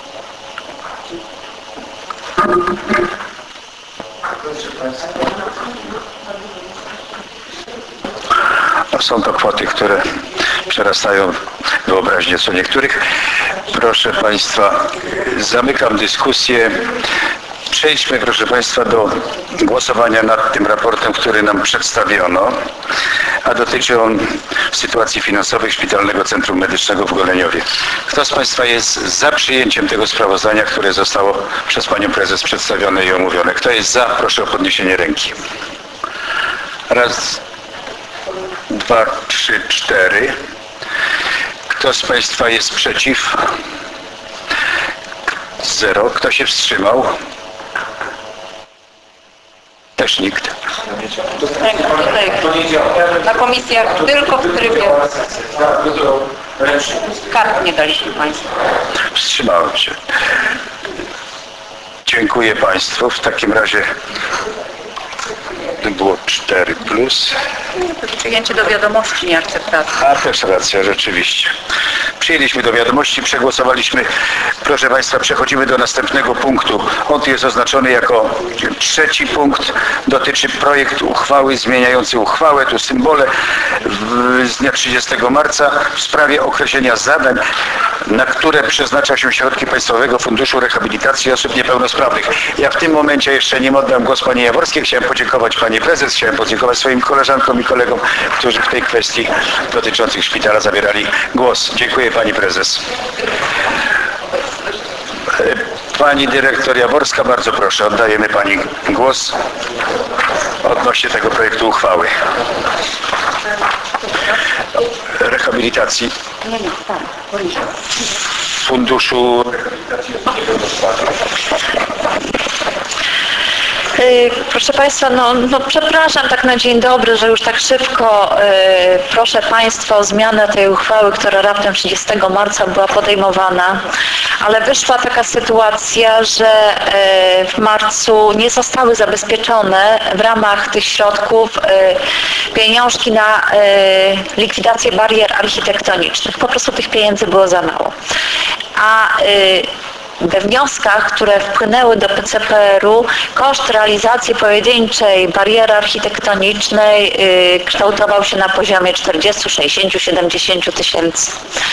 Są to kwoty, które przerastają wyobraźnię co niektórych. Proszę Państwa, zamykam dyskusję. Przejdźmy, proszę Państwa, do głosowania nad tym raportem, który nam przedstawiono, a dotyczy on sytuacji finansowej Szpitalnego Centrum Medycznego w Goleniowie. Kto z Państwa jest za przyjęciem tego sprawozdania, które zostało przez Panią Prezes przedstawione i omówione? Kto jest za? Proszę o podniesienie ręki. Raz, 2, 3, 4. Kto z Państwa jest przeciw? 0. Kto się wstrzymał? Też nikt. Na komisjach tylko w trybie kart nie daliśmy Państwu. Wstrzymałem się. Dziękuję Państwu. W takim razie było 4 plus. Przyjęcie do wiadomości, nie akceptacja. A też racja, rzeczywiście. Przyjęliśmy do wiadomości, przegłosowaliśmy. Proszę Państwa, przechodzimy do następnego punktu. On jest oznaczony jako 3. punkt. Dotyczy projekt uchwały zmieniającej uchwałę, tu symbole, z dnia 30 marca w sprawie określenia zadań, na które przeznacza się środki Państwowego Funduszu Rehabilitacji Osób Niepełnosprawnych. Ja w tym momencie jeszcze nim oddam głos Pani Jaworskiej. Chciałem podziękować Pani Prezes, chciałem podziękować swoim koleżankom i kolegom, którzy w tej kwestii dotyczących szpitala zabierali głos. Dziękuję Pani Prezes. Pani Dyrektor Jaworska, bardzo proszę, oddajemy Pani głos odnośnie tego projektu uchwały. Rehabilitacji Funduszu Rehabilitacji Osób Niepełnosprawnych. Proszę Państwa, no przepraszam tak na dzień dobry, że już tak szybko proszę Państwa o zmianę tej uchwały, która raptem 30 marca była podejmowana, ale wyszła taka sytuacja, że w marcu nie zostały zabezpieczone w ramach tych środków pieniążki na likwidację barier architektonicznych. Po prostu tych pieniędzy było za mało. A we wnioskach, które wpłynęły do PCPR-u, koszt realizacji pojedynczej bariery architektonicznej kształtował się na poziomie 40, 60, 70 tysięcy.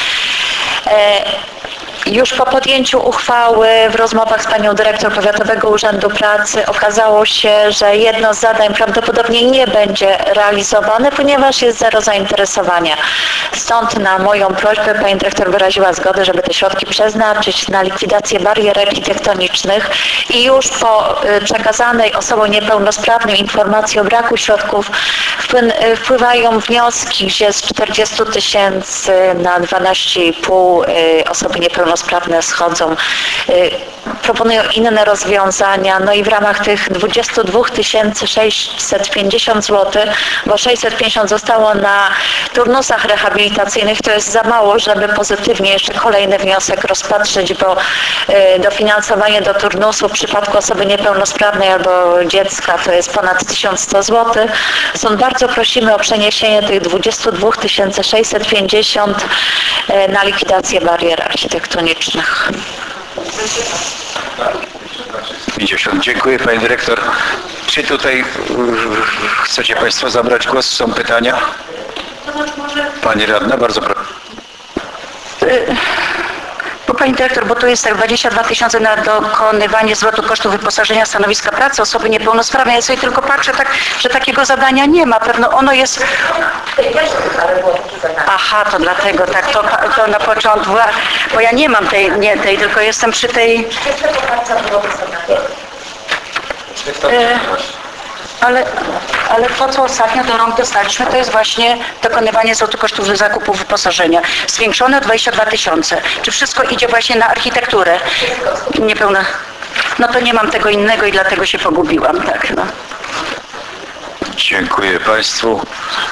Już po podjęciu uchwały w rozmowach z panią dyrektor Powiatowego Urzędu Pracy okazało się, że jedno z zadań prawdopodobnie nie będzie realizowane, ponieważ jest zero zainteresowania. Stąd na moją prośbę pani dyrektor wyraziła zgodę, żeby te środki przeznaczyć na likwidację barier architektonicznych i już po przekazanej osobom niepełnosprawnym informacji o braku środków wpływają wnioski, gdzie z 40 tysięcy na 12,5 osoby niepełnosprawne schodzą, proponują inne rozwiązania, no i w ramach tych 22 650 zł, bo 650 zostało na turnusach rehabilitacyjnych, to jest za mało, żeby pozytywnie jeszcze kolejny wniosek rozpatrzyć, bo dofinansowanie do turnusu w przypadku osoby niepełnosprawnej albo dziecka to jest ponad 1100 zł. Stąd bardzo prosimy o przeniesienie tych 22 650 na likwidację barier architektonicznych. 50. Dziękuję pani dyrektor. Czy tutaj chcecie państwo zabrać głos? Są pytania? Pani radna, bardzo proszę. Bo pani dyrektor, bo tu jest tak 22 tysiące na dokonywanie zwrotu kosztów wyposażenia stanowiska pracy osoby niepełnosprawnej. Ja sobie tylko patrzę, tak, że takiego zadania nie ma. Pewno ono jest... Aha, to dlatego, tak, to na początku, bo ja nie mam tej, tylko jestem przy tej... Ale to, co ostatnio do rąk dostaliśmy, to jest właśnie dokonywanie zwrotu kosztów zakupu wyposażenia. Zwiększone o 22 tysiące. Czy wszystko idzie właśnie na architekturę? Niepełna. No to nie mam tego innego i dlatego się pogubiłam, tak, no. Dziękuję państwu.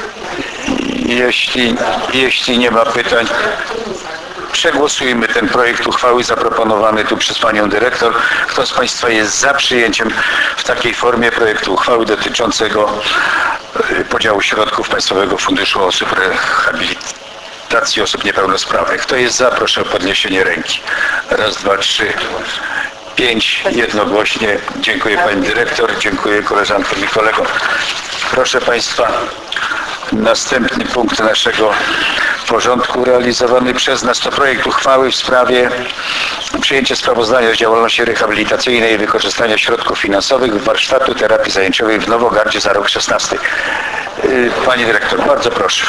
Jeśli nie ma pytań, przegłosujmy ten projekt uchwały zaproponowany tu przez panią dyrektor. Kto z państwa jest za przyjęciem w takiej formie projektu uchwały dotyczącego podziału środków Państwowego Funduszu Rehabilitacji Osób Niepełnosprawnych? Kto jest za? Proszę o podniesienie ręki. Raz, dwa, trzy, 5. Jednogłośnie. Dziękuję pani dyrektor, dziękuję koleżankom i kolegom. Proszę państwa, następny punkt naszego porządku realizowany przez nas to projekt uchwały w sprawie przyjęcia sprawozdania z działalności rehabilitacyjnej i wykorzystania środków finansowych warsztatu terapii zajęciowej w Nowogardzie za rok 16. Pani dyrektor, bardzo proszę.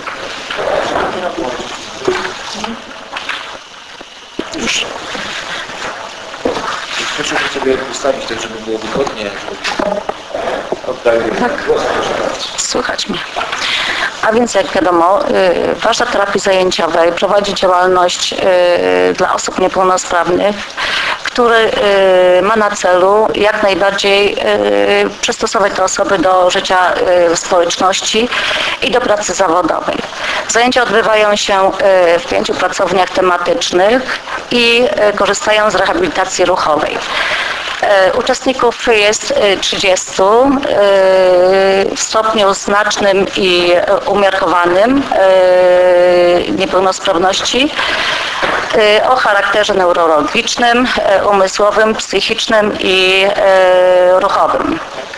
Już. Proszę sobie ustawić tak, żeby było wygodnie. Tak. Słychać mnie. A więc jak wiadomo, warsztat terapii zajęciowej prowadzi działalność dla osób niepełnosprawnych, który ma na celu jak najbardziej przystosować te osoby do życia w społeczności i do pracy zawodowej. Zajęcia odbywają się w 5 pracowniach tematycznych i korzystają z rehabilitacji ruchowej. Uczestników jest 30 w stopniu znacznym i umiarkowanym niepełnosprawności o charakterze neurologicznym, umysłowym, psychicznym i ruchowym.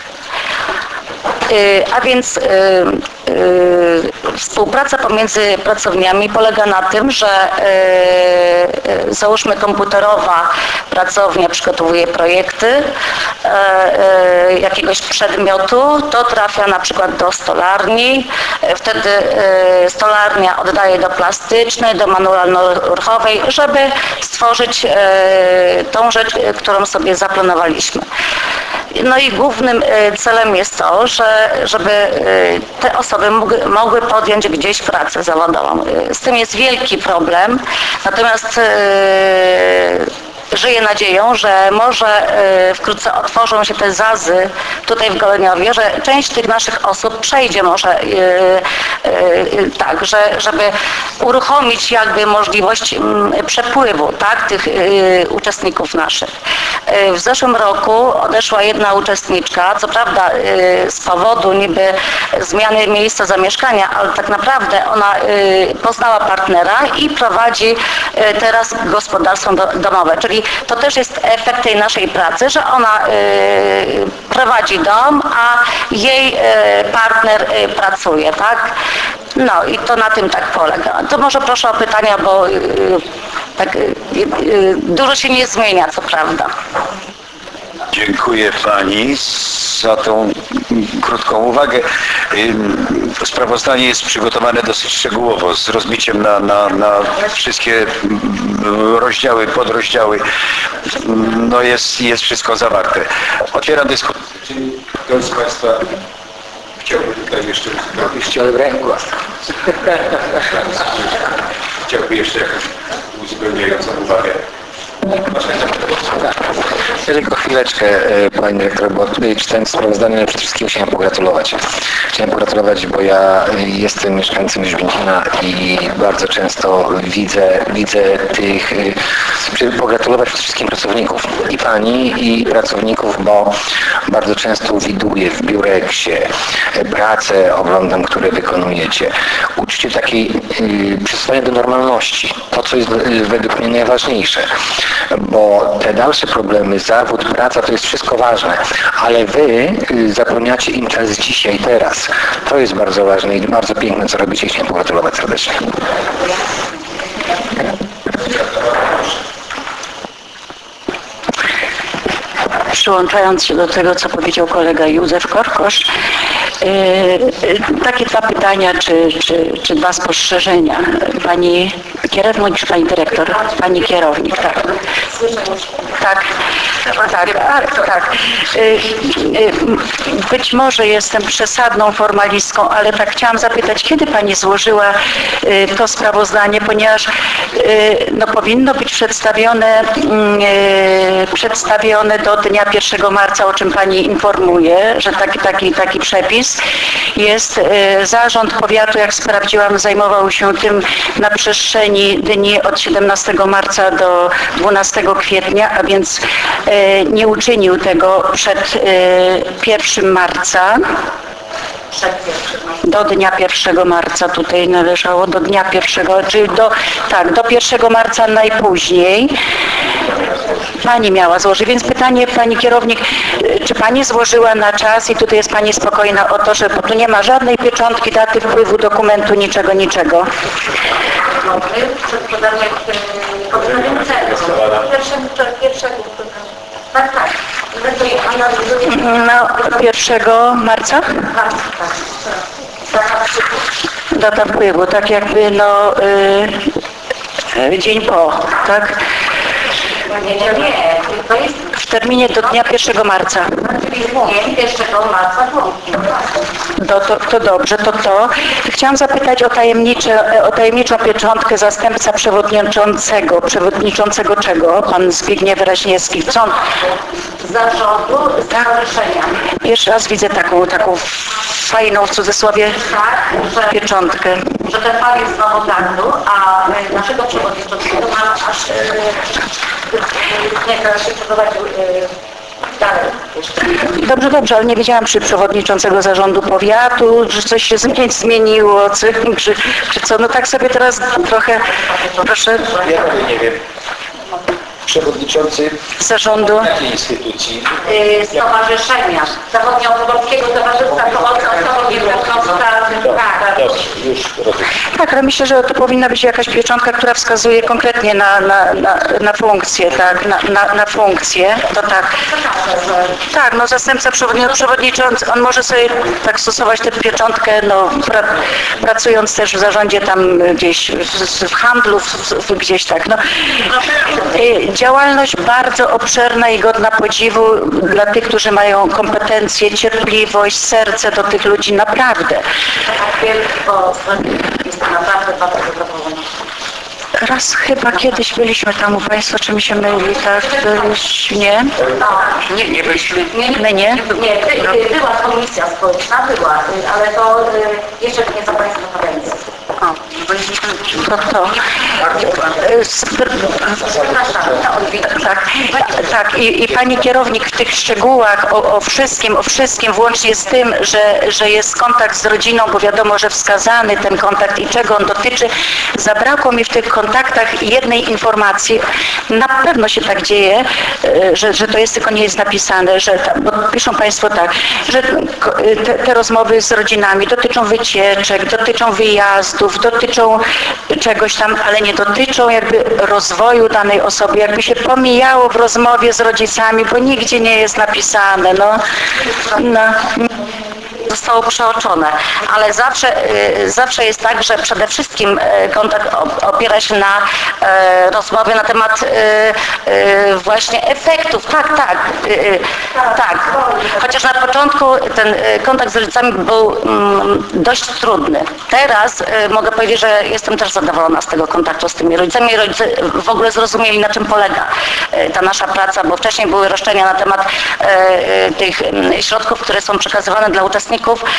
A więc współpraca pomiędzy pracowniami polega na tym, że załóżmy komputerowa pracownia przygotowuje projekty jakiegoś przedmiotu, to trafia na przykład do stolarni, wtedy stolarnia oddaje do plastycznej, do manualno-ruchowej, żeby stworzyć tą rzecz, którą sobie zaplanowaliśmy. No i głównym celem jest to, żeby te osoby mogły podjąć gdzieś pracę zawodową. Z tym jest wielki problem, natomiast żyję nadzieją, że może wkrótce otworzą się te zazy tutaj w Goleniowie, że część tych naszych osób przejdzie może tak, żeby uruchomić jakby możliwość przepływu, tak, tych uczestników naszych. W zeszłym roku odeszła jedna uczestniczka, co prawda z powodu niby zmiany miejsca zamieszkania, ale tak naprawdę ona poznała partnera i prowadzi teraz gospodarstwo domowe, czyli to też jest efekt tej naszej pracy, że ona prowadzi dom, a jej partner pracuje, tak? No i to na tym tak polega. To może proszę o pytania, bo tak, dużo się nie zmienia, co prawda. Dziękuję Pani za tą krótką uwagę. Sprawozdanie jest przygotowane dosyć szczegółowo, z rozbiciem na wszystkie rozdziały, podrozdziały. No jest wszystko zawarte. Otwieram dyskusję. Czy ktoś z Państwa chciałby tutaj jeszcze... Ale brałem głos. Chciałby jeszcze jakąś uzupełniającą uwagę. Tylko chwileczkę, Pani Dyrektor, bo tutaj czytałem sprawozdanie, ale przede wszystkim chciałem pogratulować. Chciałem pogratulować, bo ja jestem mieszkańcem Żwiniena i bardzo często widzę tych, pogratulować przede wszystkim pracowników, i Pani, i pracowników, bo bardzo często widuję w biureksie pracę, oglądam, które wykonujecie. Uczcie takiej przystosowania do normalności, to co jest według mnie najważniejsze, bo te dalsze problemy, zawód, praca, to jest wszystko ważne, ale Wy zapewniacie im czas dzisiaj, teraz. To jest bardzo ważne i bardzo piękne, co robicie i chciałem pogratulować serdecznie. Przyłączając się do tego, co powiedział kolega Józef Korkosz, takie dwa pytania, czy dwa spostrzeżenia. Pani kierownik czy Pani Dyrektor? Pani kierownik, tak. Tak. Być może jestem przesadną formalistką, ale tak chciałam zapytać, kiedy Pani złożyła to sprawozdanie, ponieważ no, powinno być przedstawione do dnia 1 marca, o czym Pani informuje, że taki przepis jest. Zarząd powiatu, jak sprawdziłam, zajmował się tym na przestrzeni dni od 17 marca do 12 kwietnia, a więc nie uczynił tego przed 1 marca. Do dnia 1 marca tutaj należało, do dnia 1, czyli do 1 marca najpóźniej Pani miała złożyć. Więc pytanie, Pani kierownik, czy Pani złożyła na czas i tutaj jest Pani spokojna o to, że bo tu nie ma żadnej pieczątki, daty wpływu dokumentu, niczego. No, 1 marca? Data wpływu, tak jakby dzień po, tak? W terminie do dnia 1 marca. To dobrze, to. Chciałam zapytać o tajemniczą pieczątkę zastępca przewodniczącego czego? Pan Zbigniew Raźniewski. Co? Zarządu stowarzyszenia. Pierwszy raz widzę taką fajną, w cudzysłowie, pieczątkę. Że ten pan jest z Nowogardu, a naszego przewodniczącego ma aż się przeprowadził dalej. Dobrze, ale nie wiedziałam, czy przewodniczącego zarządu powiatu, że coś się zmieniło, czy co. No tak sobie teraz trochę, proszę. Ja nie wiem. Przewodniczący zarządu jakiej instytucji? Stowarzyszenia. Zachodnioopolskiego Towarzystwa Pomocy Osobom Niepełnosprawnym. Już rozumiem. Tak, ale myślę, że to powinna być jakaś pieczątka, która wskazuje konkretnie na funkcję, tak, na funkcję, to tak. Tak, no zastępca przewodniczący, on może sobie tak stosować tę pieczątkę, no pracując też w zarządzie tam gdzieś, w handlu, gdzieś tak, no. Działalność bardzo obszerna i godna podziwu dla tych, którzy mają kompetencje, cierpliwość, serce do tych ludzi, naprawdę. Jestem naprawdę bardzo zadowolona. raz chyba kiedyś byliśmy tam u Państwa, czy mi się myli, tak? Nie? Nie byliśmy. My nie? Była komisja społeczna, ale to jeszcze nie za Państwa kadencji. Tak. I Pani kierownik w tych szczegółach o wszystkim, włącznie z tym, że jest kontakt z rodziną, bo wiadomo, że wskazany ten kontakt i czego on dotyczy, zabrakło mi w tych kontaktach jednej informacji. Na pewno się tak dzieje, że to jest, tylko nie jest napisane, bo piszą Państwo tak, że te rozmowy z rodzinami dotyczą wycieczek, dotyczą wyjazdów, dotyczą czegoś tam, ale nie dotyczą jakby rozwoju danej osoby, jakby się pomijało w rozmowie z rodzicami, bo nigdzie nie jest napisane, Zostało przeoczone, ale zawsze jest tak, że przede wszystkim kontakt opiera się na rozmowie na temat właśnie efektów. Tak. Chociaż na początku ten kontakt z rodzicami był dość trudny. Teraz mogę powiedzieć, że jestem też zadowolona z tego kontaktu z tymi rodzicami. Rodzice w ogóle zrozumieli, na czym polega ta nasza praca, bo wcześniej były roszczenia na temat tych środków, które są przekazywane dla uczestników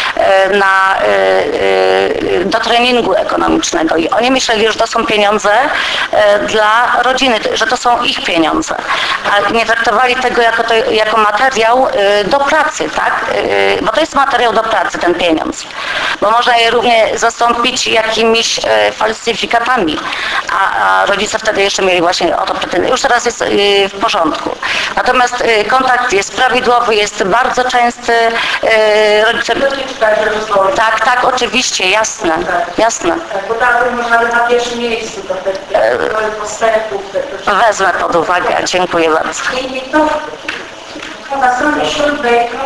do treningu ekonomicznego i oni myśleli, że to są pieniądze dla rodziny, że to są ich pieniądze, a nie traktowali tego jako materiał do pracy, tak? Bo to jest materiał do pracy, ten pieniądz, bo można je równie zastąpić jakimiś falsyfikatami, a rodzice wtedy jeszcze mieli właśnie o to pretensje. Już teraz jest w porządku. Natomiast kontakt jest prawidłowy, jest bardzo częsty, rodzice... Tak, oczywiście, jasne. Bo tak można na pierwszym miejscu do tych postępów. Wezmę pod uwagę, dziękuję bardzo. I to na stronie 7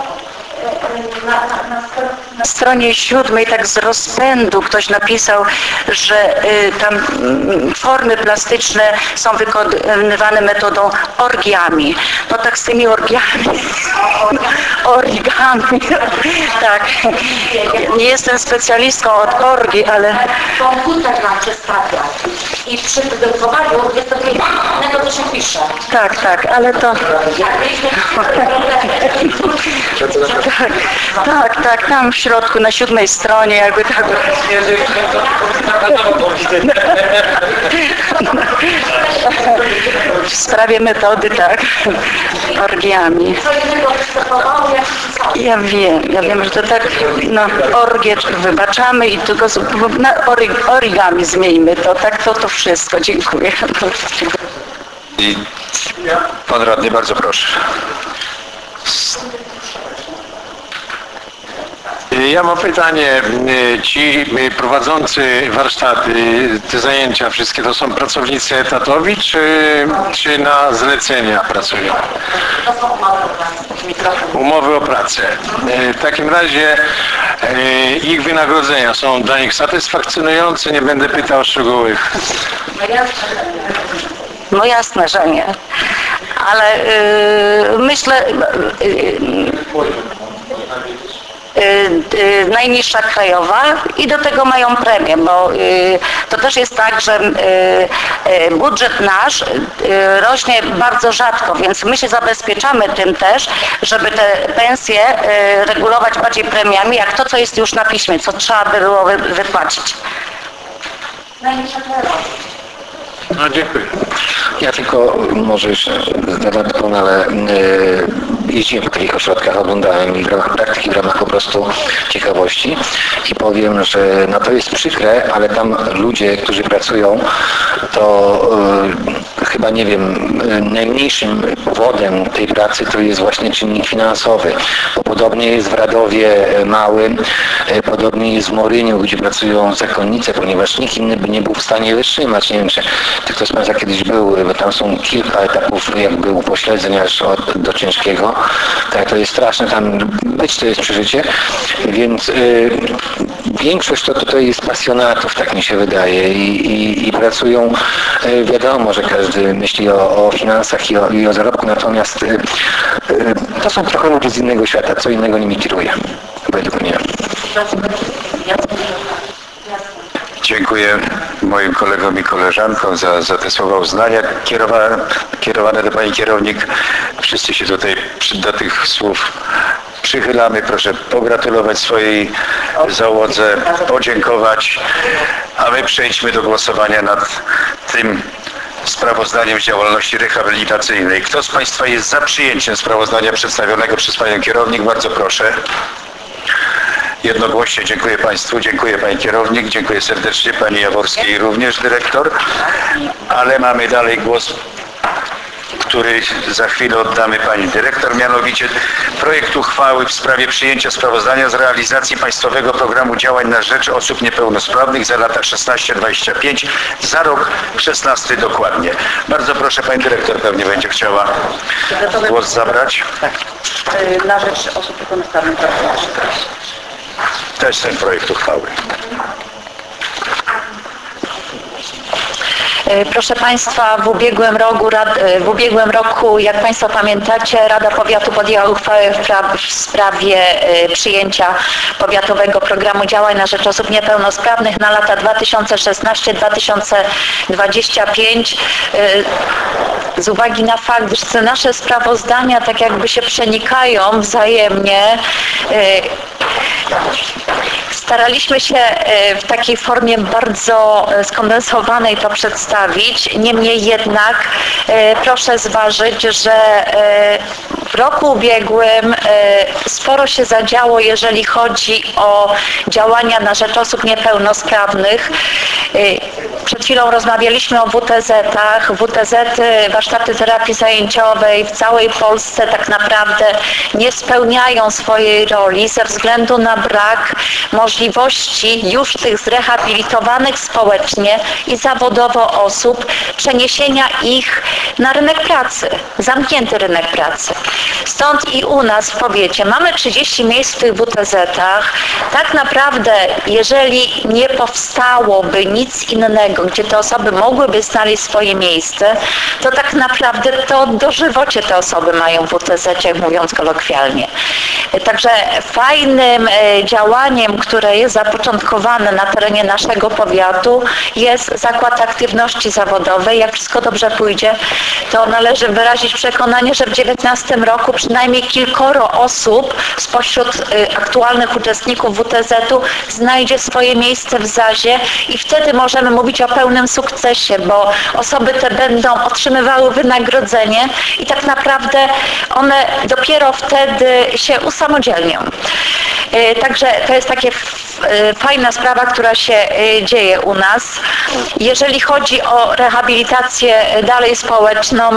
Na stronie 7 tak z rozpędu ktoś napisał, że tam formy plastyczne są wykonywane metodą orgiami. No tak z tymi orgiami. Origami. Tak. Nie jestem specjalistką od orgii, ale... Komputer nam przedstawia i przy wydrukowaniu jest to innego, co się pisze. Tak, ale to... Tak, tam w środku, na 7 stronie, jakby tak. W sprawie metody, tak, orgiami. Ja wiem, że to tak, orgie wybaczamy i tylko na origami zmieńmy to, tak, to wszystko. Dziękuję. I pan radny, bardzo proszę. Ja mam pytanie, ci prowadzący warsztaty, te zajęcia wszystkie to są pracownicy etatowi, czy na zlecenia pracują? Umowy o pracę. W takim razie ich wynagrodzenia są dla nich satysfakcjonujące, nie będę pytał o szczegóły. No jasne, że nie. Ale myślę... najniższa krajowa i do tego mają premię, bo to też jest tak, że budżet nasz rośnie bardzo rzadko, więc my się zabezpieczamy tym też, żeby te pensje regulować bardziej premiami, jak to, co jest już na piśmie, co trzeba by było wypłacić. najniższa krajowa. No dziękuję. Ja tylko może jeszcze dodatkowo, ale jeździłem po takich ośrodkach, oglądałem i w ramach praktyki, w ramach po prostu ciekawości i powiem, że to jest przykre, ale tam ludzie, którzy pracują, to chyba nie wiem, najmniejszym powodem tej pracy to jest właśnie czynnik finansowy, bo podobnie jest w Radowie Małym, podobnie jest w Moryniu, gdzie pracują zakonnice, ponieważ nikt inny by nie był w stanie wytrzymać. Nie wiem, czy ktoś z Państwa kiedyś był, bo tam są kilka etapów jakby upośledzeń aż do ciężkiego. Tak, to jest straszne, tam być to jest przeżycie, więc większość to tutaj jest pasjonatów, tak mi się wydaje i pracują, wiadomo, że każdy myśli o finansach i o zarobku, natomiast to są trochę ludzie z innego świata, co innego nimi kieruje, według mnie. Dziękuję moim kolegom i koleżankom za te słowa uznania kierowane do pani kierownik. Wszyscy się tutaj do tych słów przychylamy. Proszę pogratulować swojej załodze, podziękować, a my przejdźmy do głosowania nad tym sprawozdaniem z działalności rehabilitacyjnej. Kto z Państwa jest za przyjęciem sprawozdania przedstawionego przez panią kierownik? Bardzo proszę. Jednogłośnie dziękuję Państwu, dziękuję Pani Kierownik, dziękuję serdecznie Pani Jaworskiej również dyrektor, ale mamy dalej głos, który za chwilę oddamy Pani Dyrektor, mianowicie projekt uchwały w sprawie przyjęcia sprawozdania z realizacji Państwowego Programu Działań na rzecz Osób Niepełnosprawnych za lata 16-25, za rok 16 dokładnie. Bardzo proszę Pani Dyrektor, pewnie będzie chciała głos zabrać. Na rzecz osób niepełnosprawnych. To jest ten projekt uchwały. Proszę Państwa, w ubiegłym roku, jak Państwo pamiętacie, Rada Powiatu podjęła uchwałę w sprawie przyjęcia Powiatowego Programu Działań na rzecz Osób Niepełnosprawnych na lata 2016-2025. Z uwagi na fakt, że nasze sprawozdania tak jakby się przenikają wzajemnie, staraliśmy się w takiej formie bardzo skondensowanej to przedstawić. Niemniej jednak proszę zważyć, że w roku ubiegłym sporo się zadziało, jeżeli chodzi o działania na rzecz osób niepełnosprawnych. Przed chwilą rozmawialiśmy o WTZ-ach. WTZ-y, warsztaty terapii zajęciowej w całej Polsce tak naprawdę nie spełniają swojej roli ze względu na brak możliwości już tych zrehabilitowanych społecznie i zawodowo osób przeniesienia ich na rynek pracy, zamknięty rynek pracy. Stąd i u nas w powiecie mamy 30 miejsc w tych WTZ-ach. Tak naprawdę, jeżeli nie powstałoby nic innego, gdzie te osoby mogłyby znaleźć swoje miejsce, to tak naprawdę to dożywocie te osoby mają w WTZ-cie, mówiąc kolokwialnie. Także fajnym działaniem, które jest zapoczątkowane na terenie naszego powiatu, jest Zakład Aktywności Zawodowej. Jak wszystko dobrze pójdzie, to należy wyrazić przekonanie, że w 2019 roku przynajmniej kilkoro osób spośród aktualnych uczestników WTZ-u znajdzie swoje miejsce w ZAZ-ie i wtedy możemy mówić o pełnym sukcesie, bo osoby te będą otrzymywały wynagrodzenie i tak naprawdę one dopiero wtedy się usamodzielnią. Także to jest takie fajna sprawa, która się dzieje u nas. Jeżeli chodzi o rehabilitację dalej społeczną,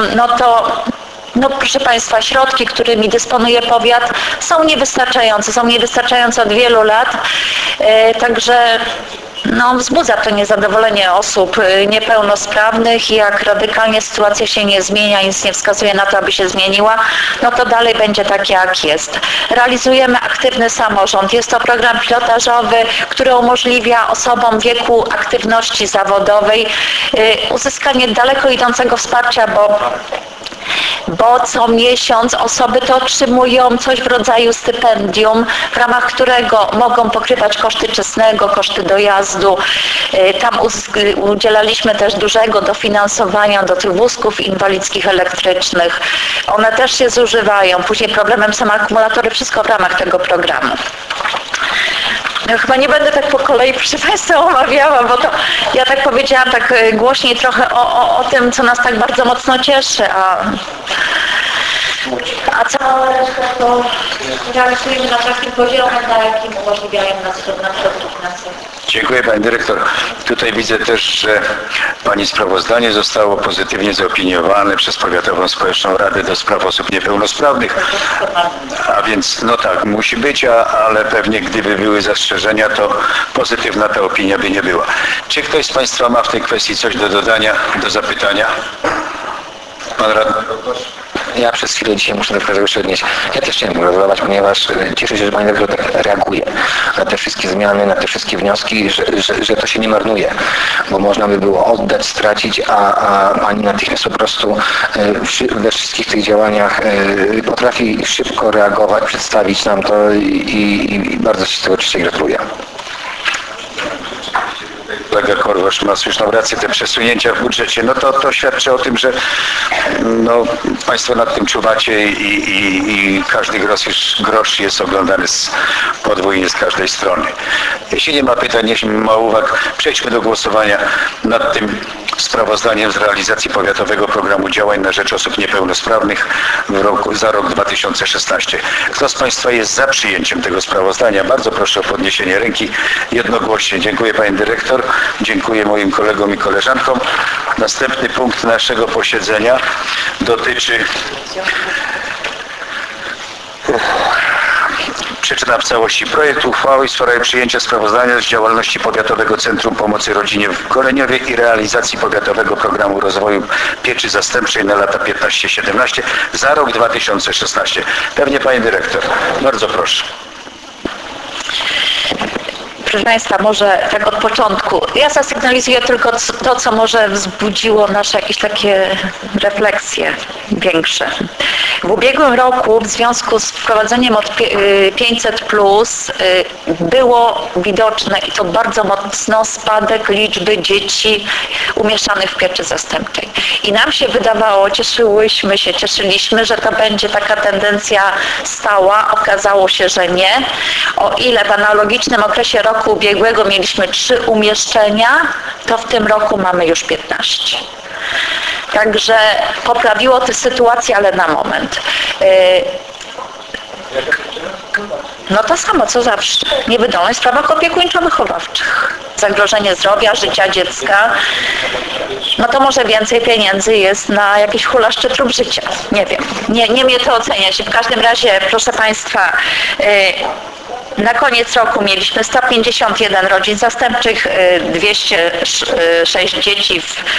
no proszę Państwa, środki, którymi dysponuje powiat, są niewystarczające od wielu lat, także wzbudza to niezadowolenie osób niepełnosprawnych i jak radykalnie sytuacja się nie zmienia, nic nie wskazuje na to, aby się zmieniła, no to dalej będzie tak jak jest. Realizujemy aktywny samorząd. Jest to program pilotażowy, który umożliwia osobom w wieku aktywności zawodowej uzyskanie daleko idącego wsparcia, bo co miesiąc osoby te otrzymują coś w rodzaju stypendium, w ramach którego mogą pokrywać koszty czesnego, koszty dojazdu. Tam udzielaliśmy też dużego dofinansowania do tych wózków inwalidzkich elektrycznych. One też się zużywają. Później problemem są akumulatory, wszystko w ramach tego programu. Ja chyba nie będę tak po kolei, proszę Państwa, omawiała, bo to ja tak powiedziałam tak głośniej trochę o tym, co nas tak bardzo mocno cieszy, a cała reszta to realizujemy na takim poziomie, na jakim umożliwiają nas środki finansowe. Dziękuję Pani Dyrektor. Tutaj widzę też, że Pani sprawozdanie zostało pozytywnie zaopiniowane przez Powiatową Społeczną Radę do Spraw Osób Niepełnosprawnych. A więc tak, musi być, ale pewnie gdyby były zastrzeżenia, to pozytywna ta opinia by nie była. Czy ktoś z Państwa ma w tej kwestii coś do dodania, do zapytania? Pan radny. Ja przez chwilę dzisiaj muszę do tego się odnieść. Ja też chciałem gratulować, ponieważ cieszę się, że Pani Dyrektor reaguje na te wszystkie zmiany, na te wszystkie wnioski, że to się nie marnuje, bo można by było oddać, stracić, a Pani natychmiast po prostu we wszystkich tych działaniach potrafi szybko reagować, przedstawić nam to i bardzo się z tego oczywiście gratuluję. kolega Korwosz ma słuszną rację, te przesunięcia w budżecie, no to świadczy o tym, że no, Państwo nad tym czuwacie i każdy grosz jest oglądany podwójnie z każdej strony. Jeśli nie ma pytań, jeśli nie ma uwag, przejdźmy do głosowania nad tym sprawozdaniem z realizacji powiatowego programu działań na rzecz osób niepełnosprawnych za rok 2016. Kto z Państwa jest za przyjęciem tego sprawozdania? Bardzo proszę o podniesienie ręki jednogłośnie. Dziękuję Pani Dyrektor, dziękuję moim kolegom i koleżankom. Następny punkt naszego posiedzenia dotyczy... Przeczytam w całości projekt uchwały w sprawie przyjęcia sprawozdania z działalności Powiatowego Centrum Pomocy Rodzinie w Goleniowie i realizacji Powiatowego Programu Rozwoju Pieczy Zastępczej na lata 15-17 za rok 2016. Pewnie Pani Dyrektor. Bardzo proszę. Proszę Państwa, może tak od początku. Ja zasygnalizuję tylko to, co może wzbudziło nasze jakieś takie refleksje większe. W ubiegłym roku w związku z wprowadzeniem od 500+ było widoczne i to bardzo mocno spadek liczby dzieci umieszczanych w pieczy zastępczej. I nam się wydawało, cieszyliśmy, że to będzie taka tendencja stała. Okazało się, że nie. O ile w analogicznym okresie roku ubiegłego mieliśmy 3 umieszczenia, to w tym roku mamy już 15. Także poprawiło tę sytuację, ale na moment. No to samo, co zawsze. Niewydolność w sprawach opiekuńczo-wychowawczych. Zagrożenie zdrowia, życia dziecka. No to może więcej pieniędzy jest na jakiś hulaszczy tryb życia. Nie wiem. Nie mnie to oceniać. W każdym razie, proszę Państwa, na koniec roku mieliśmy 151 rodzin zastępczych, 206 dzieci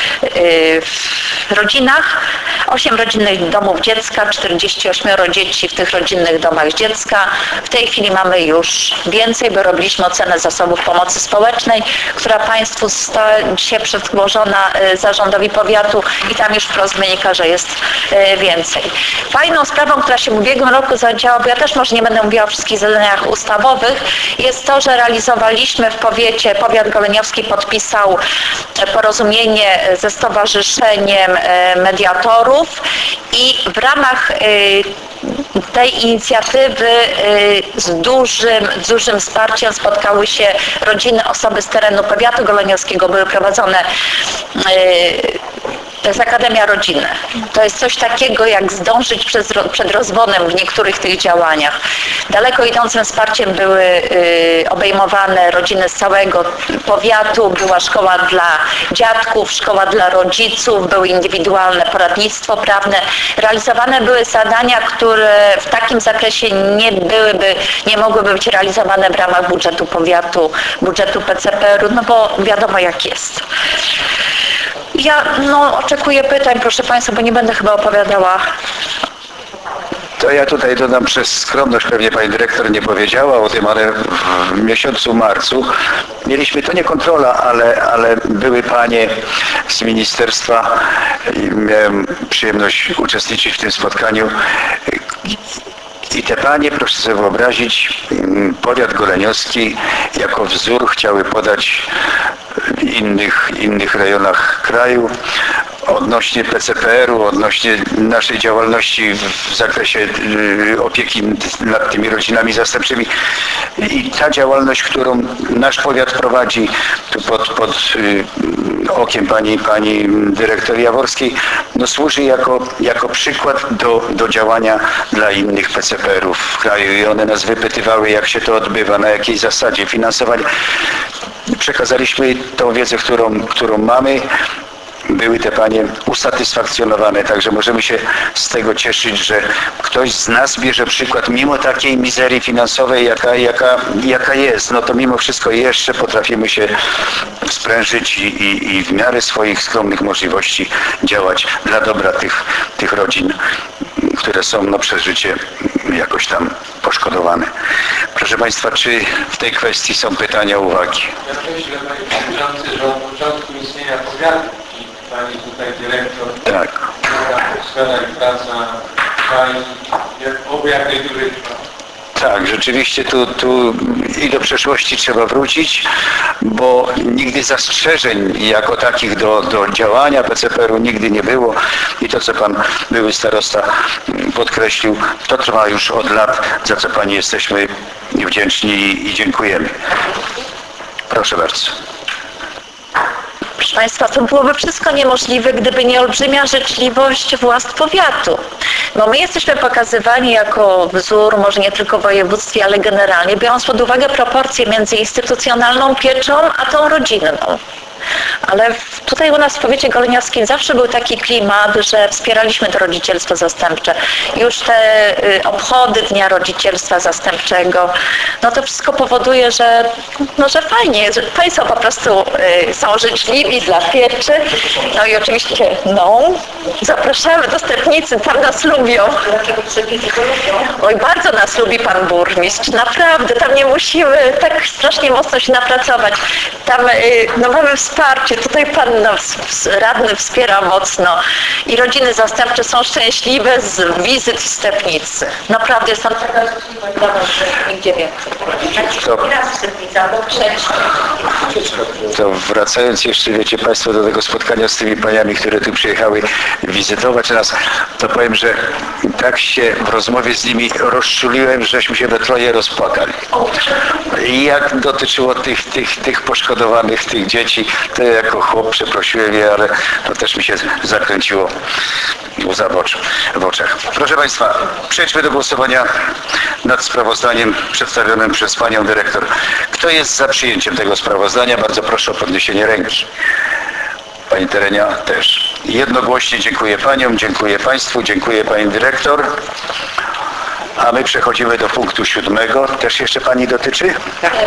w rodzinach, 8 rodzinnych domów dziecka, 48 dzieci w tych rodzinnych domach dziecka. W tej chwili mamy już więcej, bo robiliśmy ocenę zasobów pomocy społecznej, która Państwu dzisiaj przedłożona zarządowi powiatu i tam już wprost wynika, że jest więcej. Fajną sprawą, która się w ubiegłym roku zadziała, bo ja też może nie będę mówiła o wszystkich zadaniach ustawowych, jest to, że realizowaliśmy w powiecie, powiat goleniowski podpisał porozumienie ze Stowarzyszeniem Mediatorów i w ramach tej inicjatywy z dużym wsparciem spotkały się rodziny, osoby z terenu powiatu goleniowskiego, były prowadzone to jest Akademia Rodziny. To jest coś takiego, jak zdążyć przed rozwodem w niektórych tych działaniach. Daleko idącym wsparciem były obejmowane rodziny z całego powiatu, była szkoła dla dziadków, szkoła dla rodziców, były indywidualne poradnictwo prawne. Realizowane były zadania, które w takim zakresie nie mogłyby być realizowane w ramach budżetu powiatu, budżetu PCPR-u, no bo wiadomo jak jest. Ja oczekuję pytań, proszę Państwa, bo nie będę chyba opowiadała. To ja tutaj dodam, przez skromność pewnie Pani Dyrektor nie powiedziała o tym, ale w miesiącu marcu mieliśmy, to nie kontrola, ale były Panie z ministerstwa i miałem przyjemność uczestniczyć w tym spotkaniu. I te panie, proszę sobie wyobrazić, powiat goleniowski jako wzór chciały podać w innych rejonach kraju odnośnie PCPR-u, odnośnie naszej działalności w zakresie opieki nad tymi rodzinami zastępczymi. I ta działalność, którą nasz powiat prowadzi tu pod okiem pani dyrektor Jaworskiej, no służy jako przykład do działania dla innych PCPR-ów w kraju i one nas wypytywały, jak się to odbywa, na jakiej zasadzie finansowania. Przekazaliśmy tą wiedzę, którą mamy. Były te panie usatysfakcjonowane, także możemy się z tego cieszyć, że ktoś z nas bierze przykład mimo takiej mizerii finansowej, jaka jest, no to mimo wszystko jeszcze potrafimy się sprężyć i w miarę swoich skromnych możliwości działać dla dobra tych rodzin, które są przez życie jakoś tam poszkodowane. Proszę Państwa, czy w tej kwestii są pytania, uwagi? Ja myślę, Panie Przewodniczący, że od początku istnienia powiatu Pani tutaj dyrektor, tak. atmosfera i praca Pani obu jak najdużej trwa. Tak, rzeczywiście tu i do przeszłości trzeba wrócić, bo nigdy zastrzeżeń jako takich do działania PCPR-u nigdy nie było i to, co pan były starosta podkreślił, to trwa już od lat, za co pani jesteśmy wdzięczni i dziękujemy. Proszę bardzo. Proszę Państwa, to byłoby wszystko niemożliwe, gdyby nie olbrzymia życzliwość władz powiatu. Bo my jesteśmy pokazywani jako wzór, może nie tylko w województwie, ale generalnie, biorąc pod uwagę proporcje między instytucjonalną pieczą a tą rodzinną. Ale tutaj u nas w powiecie goleniowskim zawsze był taki klimat, że wspieraliśmy to rodzicielstwo zastępcze. Już te obchody Dnia Rodzicielstwa Zastępczego, no to wszystko powoduje, że fajnie, że Państwo po prostu są życzliwi dla pieczy. No i oczywiście, zapraszamy, dostępnicy, tam nas lubią. Oj, bardzo nas lubi Pan Burmistrz, naprawdę, tam nie musimy tak strasznie mocno się napracować. Tam mamy wsparcie, tutaj Pan radny wspiera mocno i rodziny zastępcze są szczęśliwe z wizyt w Stepnicy. Naprawdę jest tam taka życzliwość dla nas, że nigdzie więcej. Raz Stepnica, albo trzeci. To wracając jeszcze, wiecie Państwo, do tego spotkania z tymi paniami, które tu przyjechały wizytować nas, to powiem, że tak się w rozmowie z nimi rozczuliłem, żeśmy się we troje rozpłakali. I jak dotyczyło tych poszkodowanych, tych dzieci, to jako chłop przeprosiłem je, ale to też mi się zakręciło łza w oczach. Proszę Państwa, przejdźmy do głosowania nad sprawozdaniem przedstawionym przez Panią Dyrektor. Kto jest za przyjęciem tego sprawozdania? Bardzo proszę o podniesienie ręki. Pani Terenia też. Jednogłośnie dziękuję Paniom, dziękuję Państwu, dziękuję Pani Dyrektor. A my przechodzimy do punktu 7. Też jeszcze Pani dotyczy?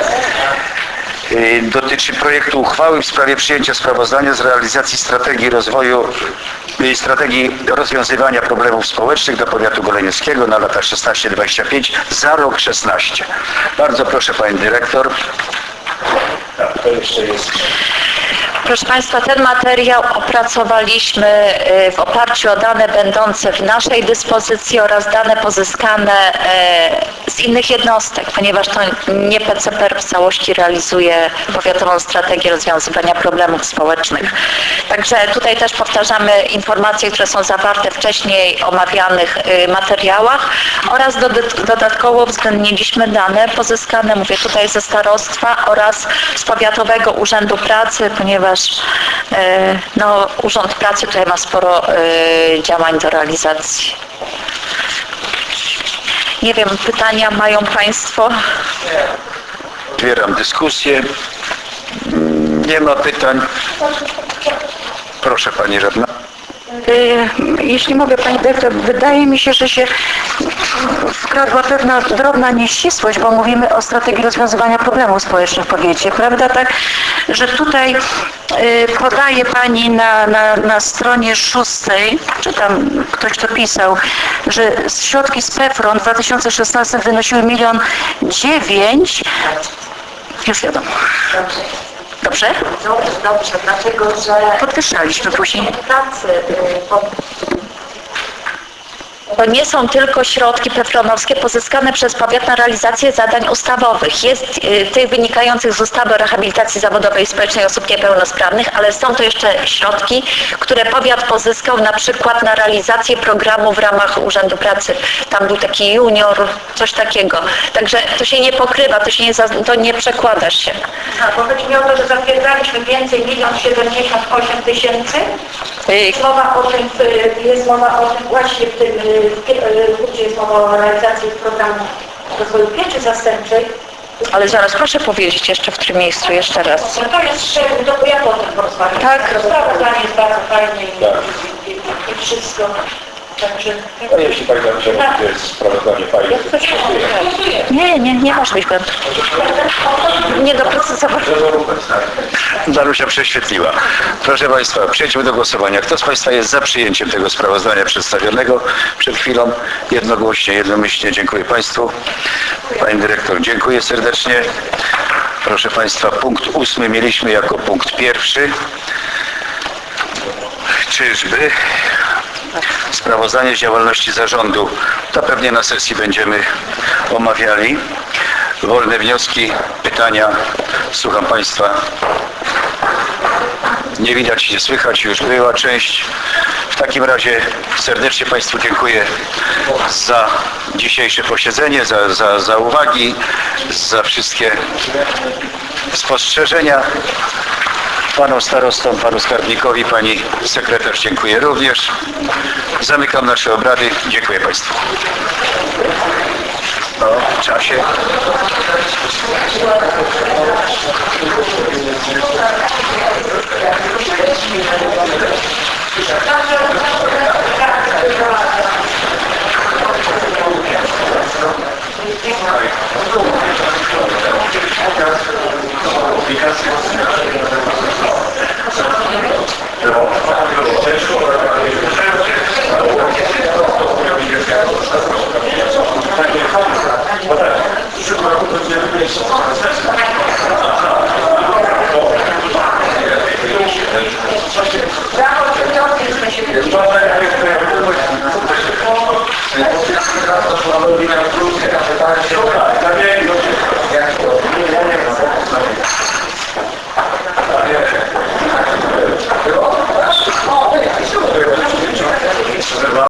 Dotyczy projektu uchwały w sprawie przyjęcia sprawozdania z realizacji strategii rozwoju i strategii rozwiązywania problemów społecznych do powiatu goleniowskiego na lata 16-25 za rok 16. Bardzo proszę Pani Dyrektor. To jeszcze jest. Proszę Państwa, ten materiał opracowaliśmy w oparciu o dane będące w naszej dyspozycji oraz dane pozyskane z innych jednostek, ponieważ to nie PCPR w całości realizuje powiatową strategię rozwiązywania problemów społecznych. Także tutaj też powtarzamy informacje, które są zawarte w wcześniej omawianych materiałach oraz dodatkowo uwzględniliśmy dane pozyskane, mówię tutaj ze starostwa oraz z Powiatowego Urzędu Pracy, ponieważ Urząd Pracy tutaj ma sporo działań do realizacji. Nie wiem, pytania mają Państwo? Otwieram dyskusję. Nie ma pytań. Proszę Pani Radna. Jeśli mogę, Pani Dyrektor, wydaje mi się, że się wkradła pewna drobna nieścisłość, bo mówimy o strategii rozwiązywania problemów społecznych w powiecie, prawda? Tak, że tutaj podaje Pani na stronie 6, czy tam ktoś to pisał, że środki z PFRON w 2016 wynosiły 1,9 miliona. Już wiadomo. Dobrze? Dobrze, dlatego że podwyższaliśmy później. pracy To nie są tylko środki PFRON-owskie pozyskane przez powiat na realizację zadań ustawowych. Jest tych wynikających z ustawy o rehabilitacji zawodowej i społecznej osób niepełnosprawnych, ale są to jeszcze środki, które powiat pozyskał na przykład na realizację programu w ramach Urzędu Pracy. Tam był taki junior, coś takiego. Także to się nie pokrywa, to nie przekłada się. bo chodzi mi o to, że zatwierdzaliśmy więcej 1 078 000. Jest mowa o tym właśnie w tym punkcie jest mowa o realizacji programu rozwoju pieczy zastępczej. Ale zaraz, proszę powiedzieć jeszcze w którym miejscu, jeszcze raz. No to jest szczegół, to ja potem porozmawiam. Tak. Sprawozdanie jest bardzo fajne i wszystko. Także... No jeśli Pani nam się jest sprawozdanie fajne. Nie masz być błędu. Nie doprecyzować. Danusia prześwietliła. Proszę Państwa, przejdźmy do głosowania. Kto z Państwa jest za przyjęciem tego sprawozdania przedstawionego przed chwilą? Jednogłośnie, jednomyślnie dziękuję Państwu. Pani Dyrektor, dziękuję serdecznie. Proszę Państwa, punkt 8 mieliśmy jako punkt pierwszy. Czyżby? Sprawozdanie z działalności zarządu. To pewnie na sesji będziemy omawiali. Wolne wnioski, pytania. Słucham Państwa. Nie widać, nie słychać, już była część. W takim razie serdecznie Państwu dziękuję za dzisiejsze posiedzenie, za uwagi, za wszystkie spostrzeżenia. Panom starostom, panu skarbnikowi, pani sekretarz dziękuję również. Zamykam nasze obrady. Dziękuję Państwu. W czasie. Jest